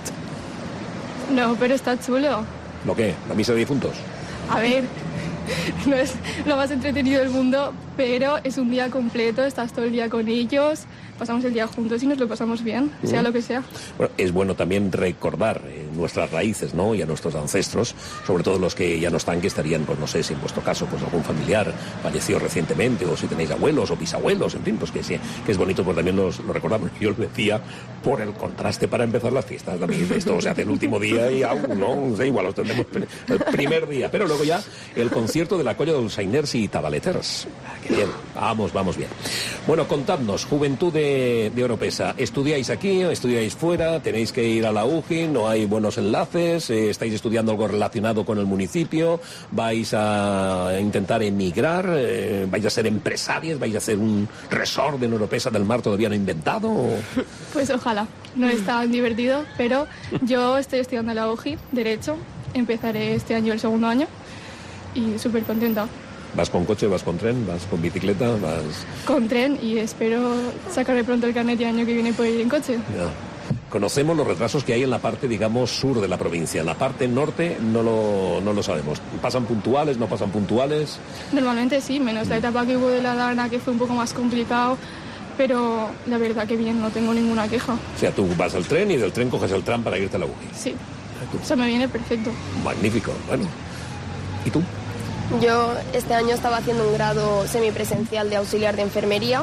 S15: No, pero está chulo.
S3: ¿Lo qué? ¿La misa de difuntos?
S15: A ver, no es lo más entretenido del mundo, pero es un día completo, estás todo el día con ellos, pasamos el día juntos y nos lo pasamos bien, sea lo que sea.
S3: Bueno, es bueno también recordar nuestras raíces, ¿no? Y a nuestros ancestros, sobre todo los que ya no están, que estarían, pues no sé, si en vuestro caso, pues algún familiar falleció recientemente, o si tenéis abuelos o bisabuelos, en fin, pues que sí, que es bonito, pues también los recordamos. Yo lo decía por el contraste para empezar las fiestas, también esto se hace el último día y aún no sé, igual los tendremos el primer día, pero luego ya el concierto de la Colla dels Sainers y Tabaleters. Qué bien, vamos bien. Bueno, contadnos, juventud de Oropesa, ¿estudiáis aquí, estudiáis fuera, tenéis que ir a la UGI, no hay buenos enlaces, estáis estudiando algo relacionado con el municipio, vais a intentar emigrar, vais a ser empresarios, vais a hacer un resort en Oropesa del Mar todavía no inventado? ¿O?
S15: Pues ojalá, no es tan divertido, pero yo estoy estudiando la UGI, Derecho, empezaré este año el segundo año y súper contenta.
S3: ¿Vas con coche, vas con tren, vas con bicicleta, vas...?
S15: Con tren y espero sacarme pronto el carnet y el año que viene poder ir en coche.
S3: Ya. Conocemos los retrasos que hay en la parte, digamos, sur de la provincia. En la parte norte no lo sabemos. ¿Pasan puntuales, no pasan puntuales?
S15: Normalmente sí, menos la etapa que hubo de la Dana, que fue un poco más complicado, pero la verdad que bien, no tengo ninguna queja.
S3: O sea, tú vas al tren y del tren coges el tram para irte a la UGI.
S15: Sí, eso me viene perfecto.
S3: Magnífico, bueno. ¿Y tú?
S18: Yo este año estaba haciendo un grado semipresencial de auxiliar de enfermería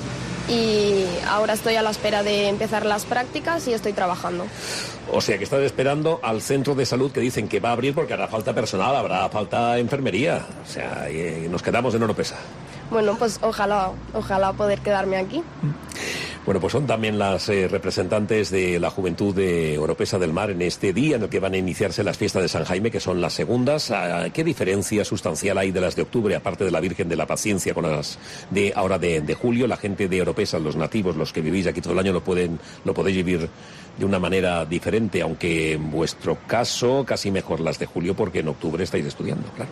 S18: y ahora estoy a la espera de empezar las prácticas y estoy trabajando.
S3: O sea que estás esperando al centro de salud que dicen que va a abrir porque hará falta personal, habrá falta enfermería. O sea, y nos quedamos en Oropesa.
S18: Bueno, pues ojalá poder quedarme aquí.
S3: Bueno, pues son también las representantes de la juventud de Oropesa del Mar en este día en el que van a iniciarse las fiestas de San Jaime, que son las segundas. ¿Qué diferencia sustancial hay de las de octubre, aparte de la Virgen de la Paciencia, con las de ahora de julio? La gente de Oropesa, los nativos, los que vivís aquí todo el año, lo podéis vivir de una manera diferente, aunque en vuestro caso casi mejor las de julio, porque en octubre estáis estudiando, claro.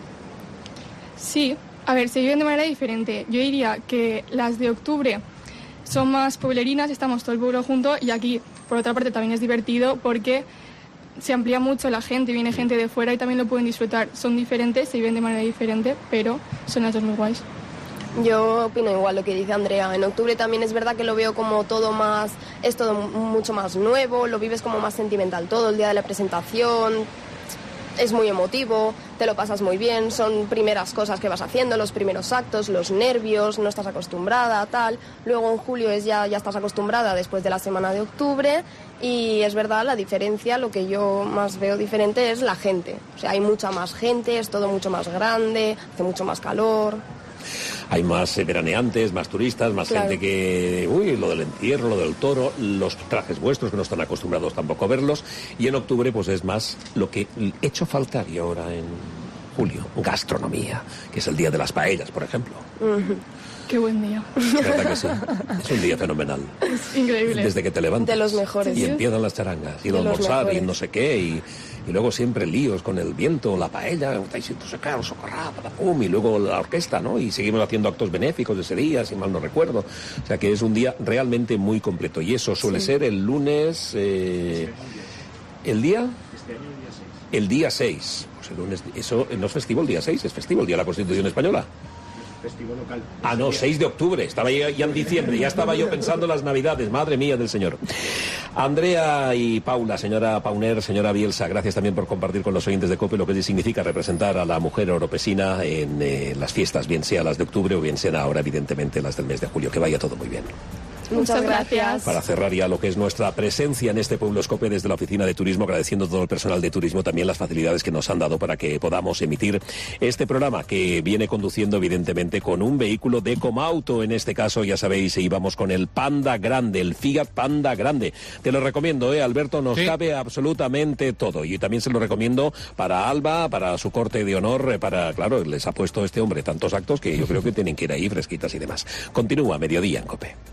S15: Sí, a ver, se viven de manera diferente. Yo diría que las de octubre son más pueblerinas, estamos todo el pueblo junto, y aquí, por otra parte, también es divertido porque se amplía mucho la gente, viene gente de fuera y también lo pueden disfrutar. Son diferentes, se viven de manera diferente, pero son las dos muy guays.
S18: Yo opino igual lo que dice Andrea. En octubre también es verdad que lo veo como todo más, es todo mucho más nuevo, lo vives como más sentimental todo, el día de la presentación. Es muy emotivo, te lo pasas muy bien, son primeras cosas que vas haciendo, los primeros actos, los nervios, no estás acostumbrada, tal. Luego en julio ya estás acostumbrada después de la semana de octubre y es verdad, la diferencia, lo que yo más veo diferente es la gente. O sea, hay mucha más gente, es todo mucho más grande, hace mucho más calor.
S3: Hay más veraneantes, más turistas, más
S18: claro.
S3: Gente que... Uy, lo del entierro, lo del toro, los trajes vuestros que no están acostumbrados tampoco a verlos. Y en octubre pues es más lo que he hecho faltar y ahora en julio, gastronomía, que es el día de las paellas, por ejemplo.
S15: Qué buen día.
S3: ¿Verdad que sí? Es un día fenomenal.
S15: Es increíble.
S3: Desde que te levantas.
S18: De los mejores.
S3: Y empiezan las charangas, y el almorzar, y no sé qué, y luego siempre líos con el viento, la paella, estáis secados, socorrada, pum, y luego la orquesta, ¿no? Y seguimos haciendo actos benéficos de ese día, si mal no recuerdo. O sea que es un día realmente muy completo. Y eso suele ser el lunes... ¿El día? El día 6. Pues el lunes, eso no es festivo el día 6, es festivo el día de la Constitución Española.
S19: Festivo local.
S3: Ah, no, 6 de octubre. Estaba ya en diciembre. Ya estaba yo pensando en las Navidades. Madre mía del Señor. Andrea y Paula, señora Pauner, señora Bielsa, gracias también por compartir con los oyentes de COPE lo que significa representar a la mujer oropesina en las fiestas, bien sea las de octubre o bien sean ahora, evidentemente, las del mes de julio. Que vaya todo muy bien.
S18: Muchas gracias.
S3: Para cerrar ya lo que es nuestra presencia en este Pueblo Scope desde la Oficina de Turismo, agradeciendo a todo el personal de turismo también las facilidades que nos han dado para que podamos emitir este programa, que viene conduciendo evidentemente con un vehículo de Comauto. En este caso, ya sabéis, íbamos con el Panda Grande, el Fiat Panda Grande. Te lo recomiendo, Alberto, nos cabe absolutamente todo. Y también se lo recomiendo para Alba, para su corte de honor, claro, les ha puesto este hombre tantos actos que yo creo que tienen que ir ahí fresquitas y demás. Continúa Mediodía en COPE.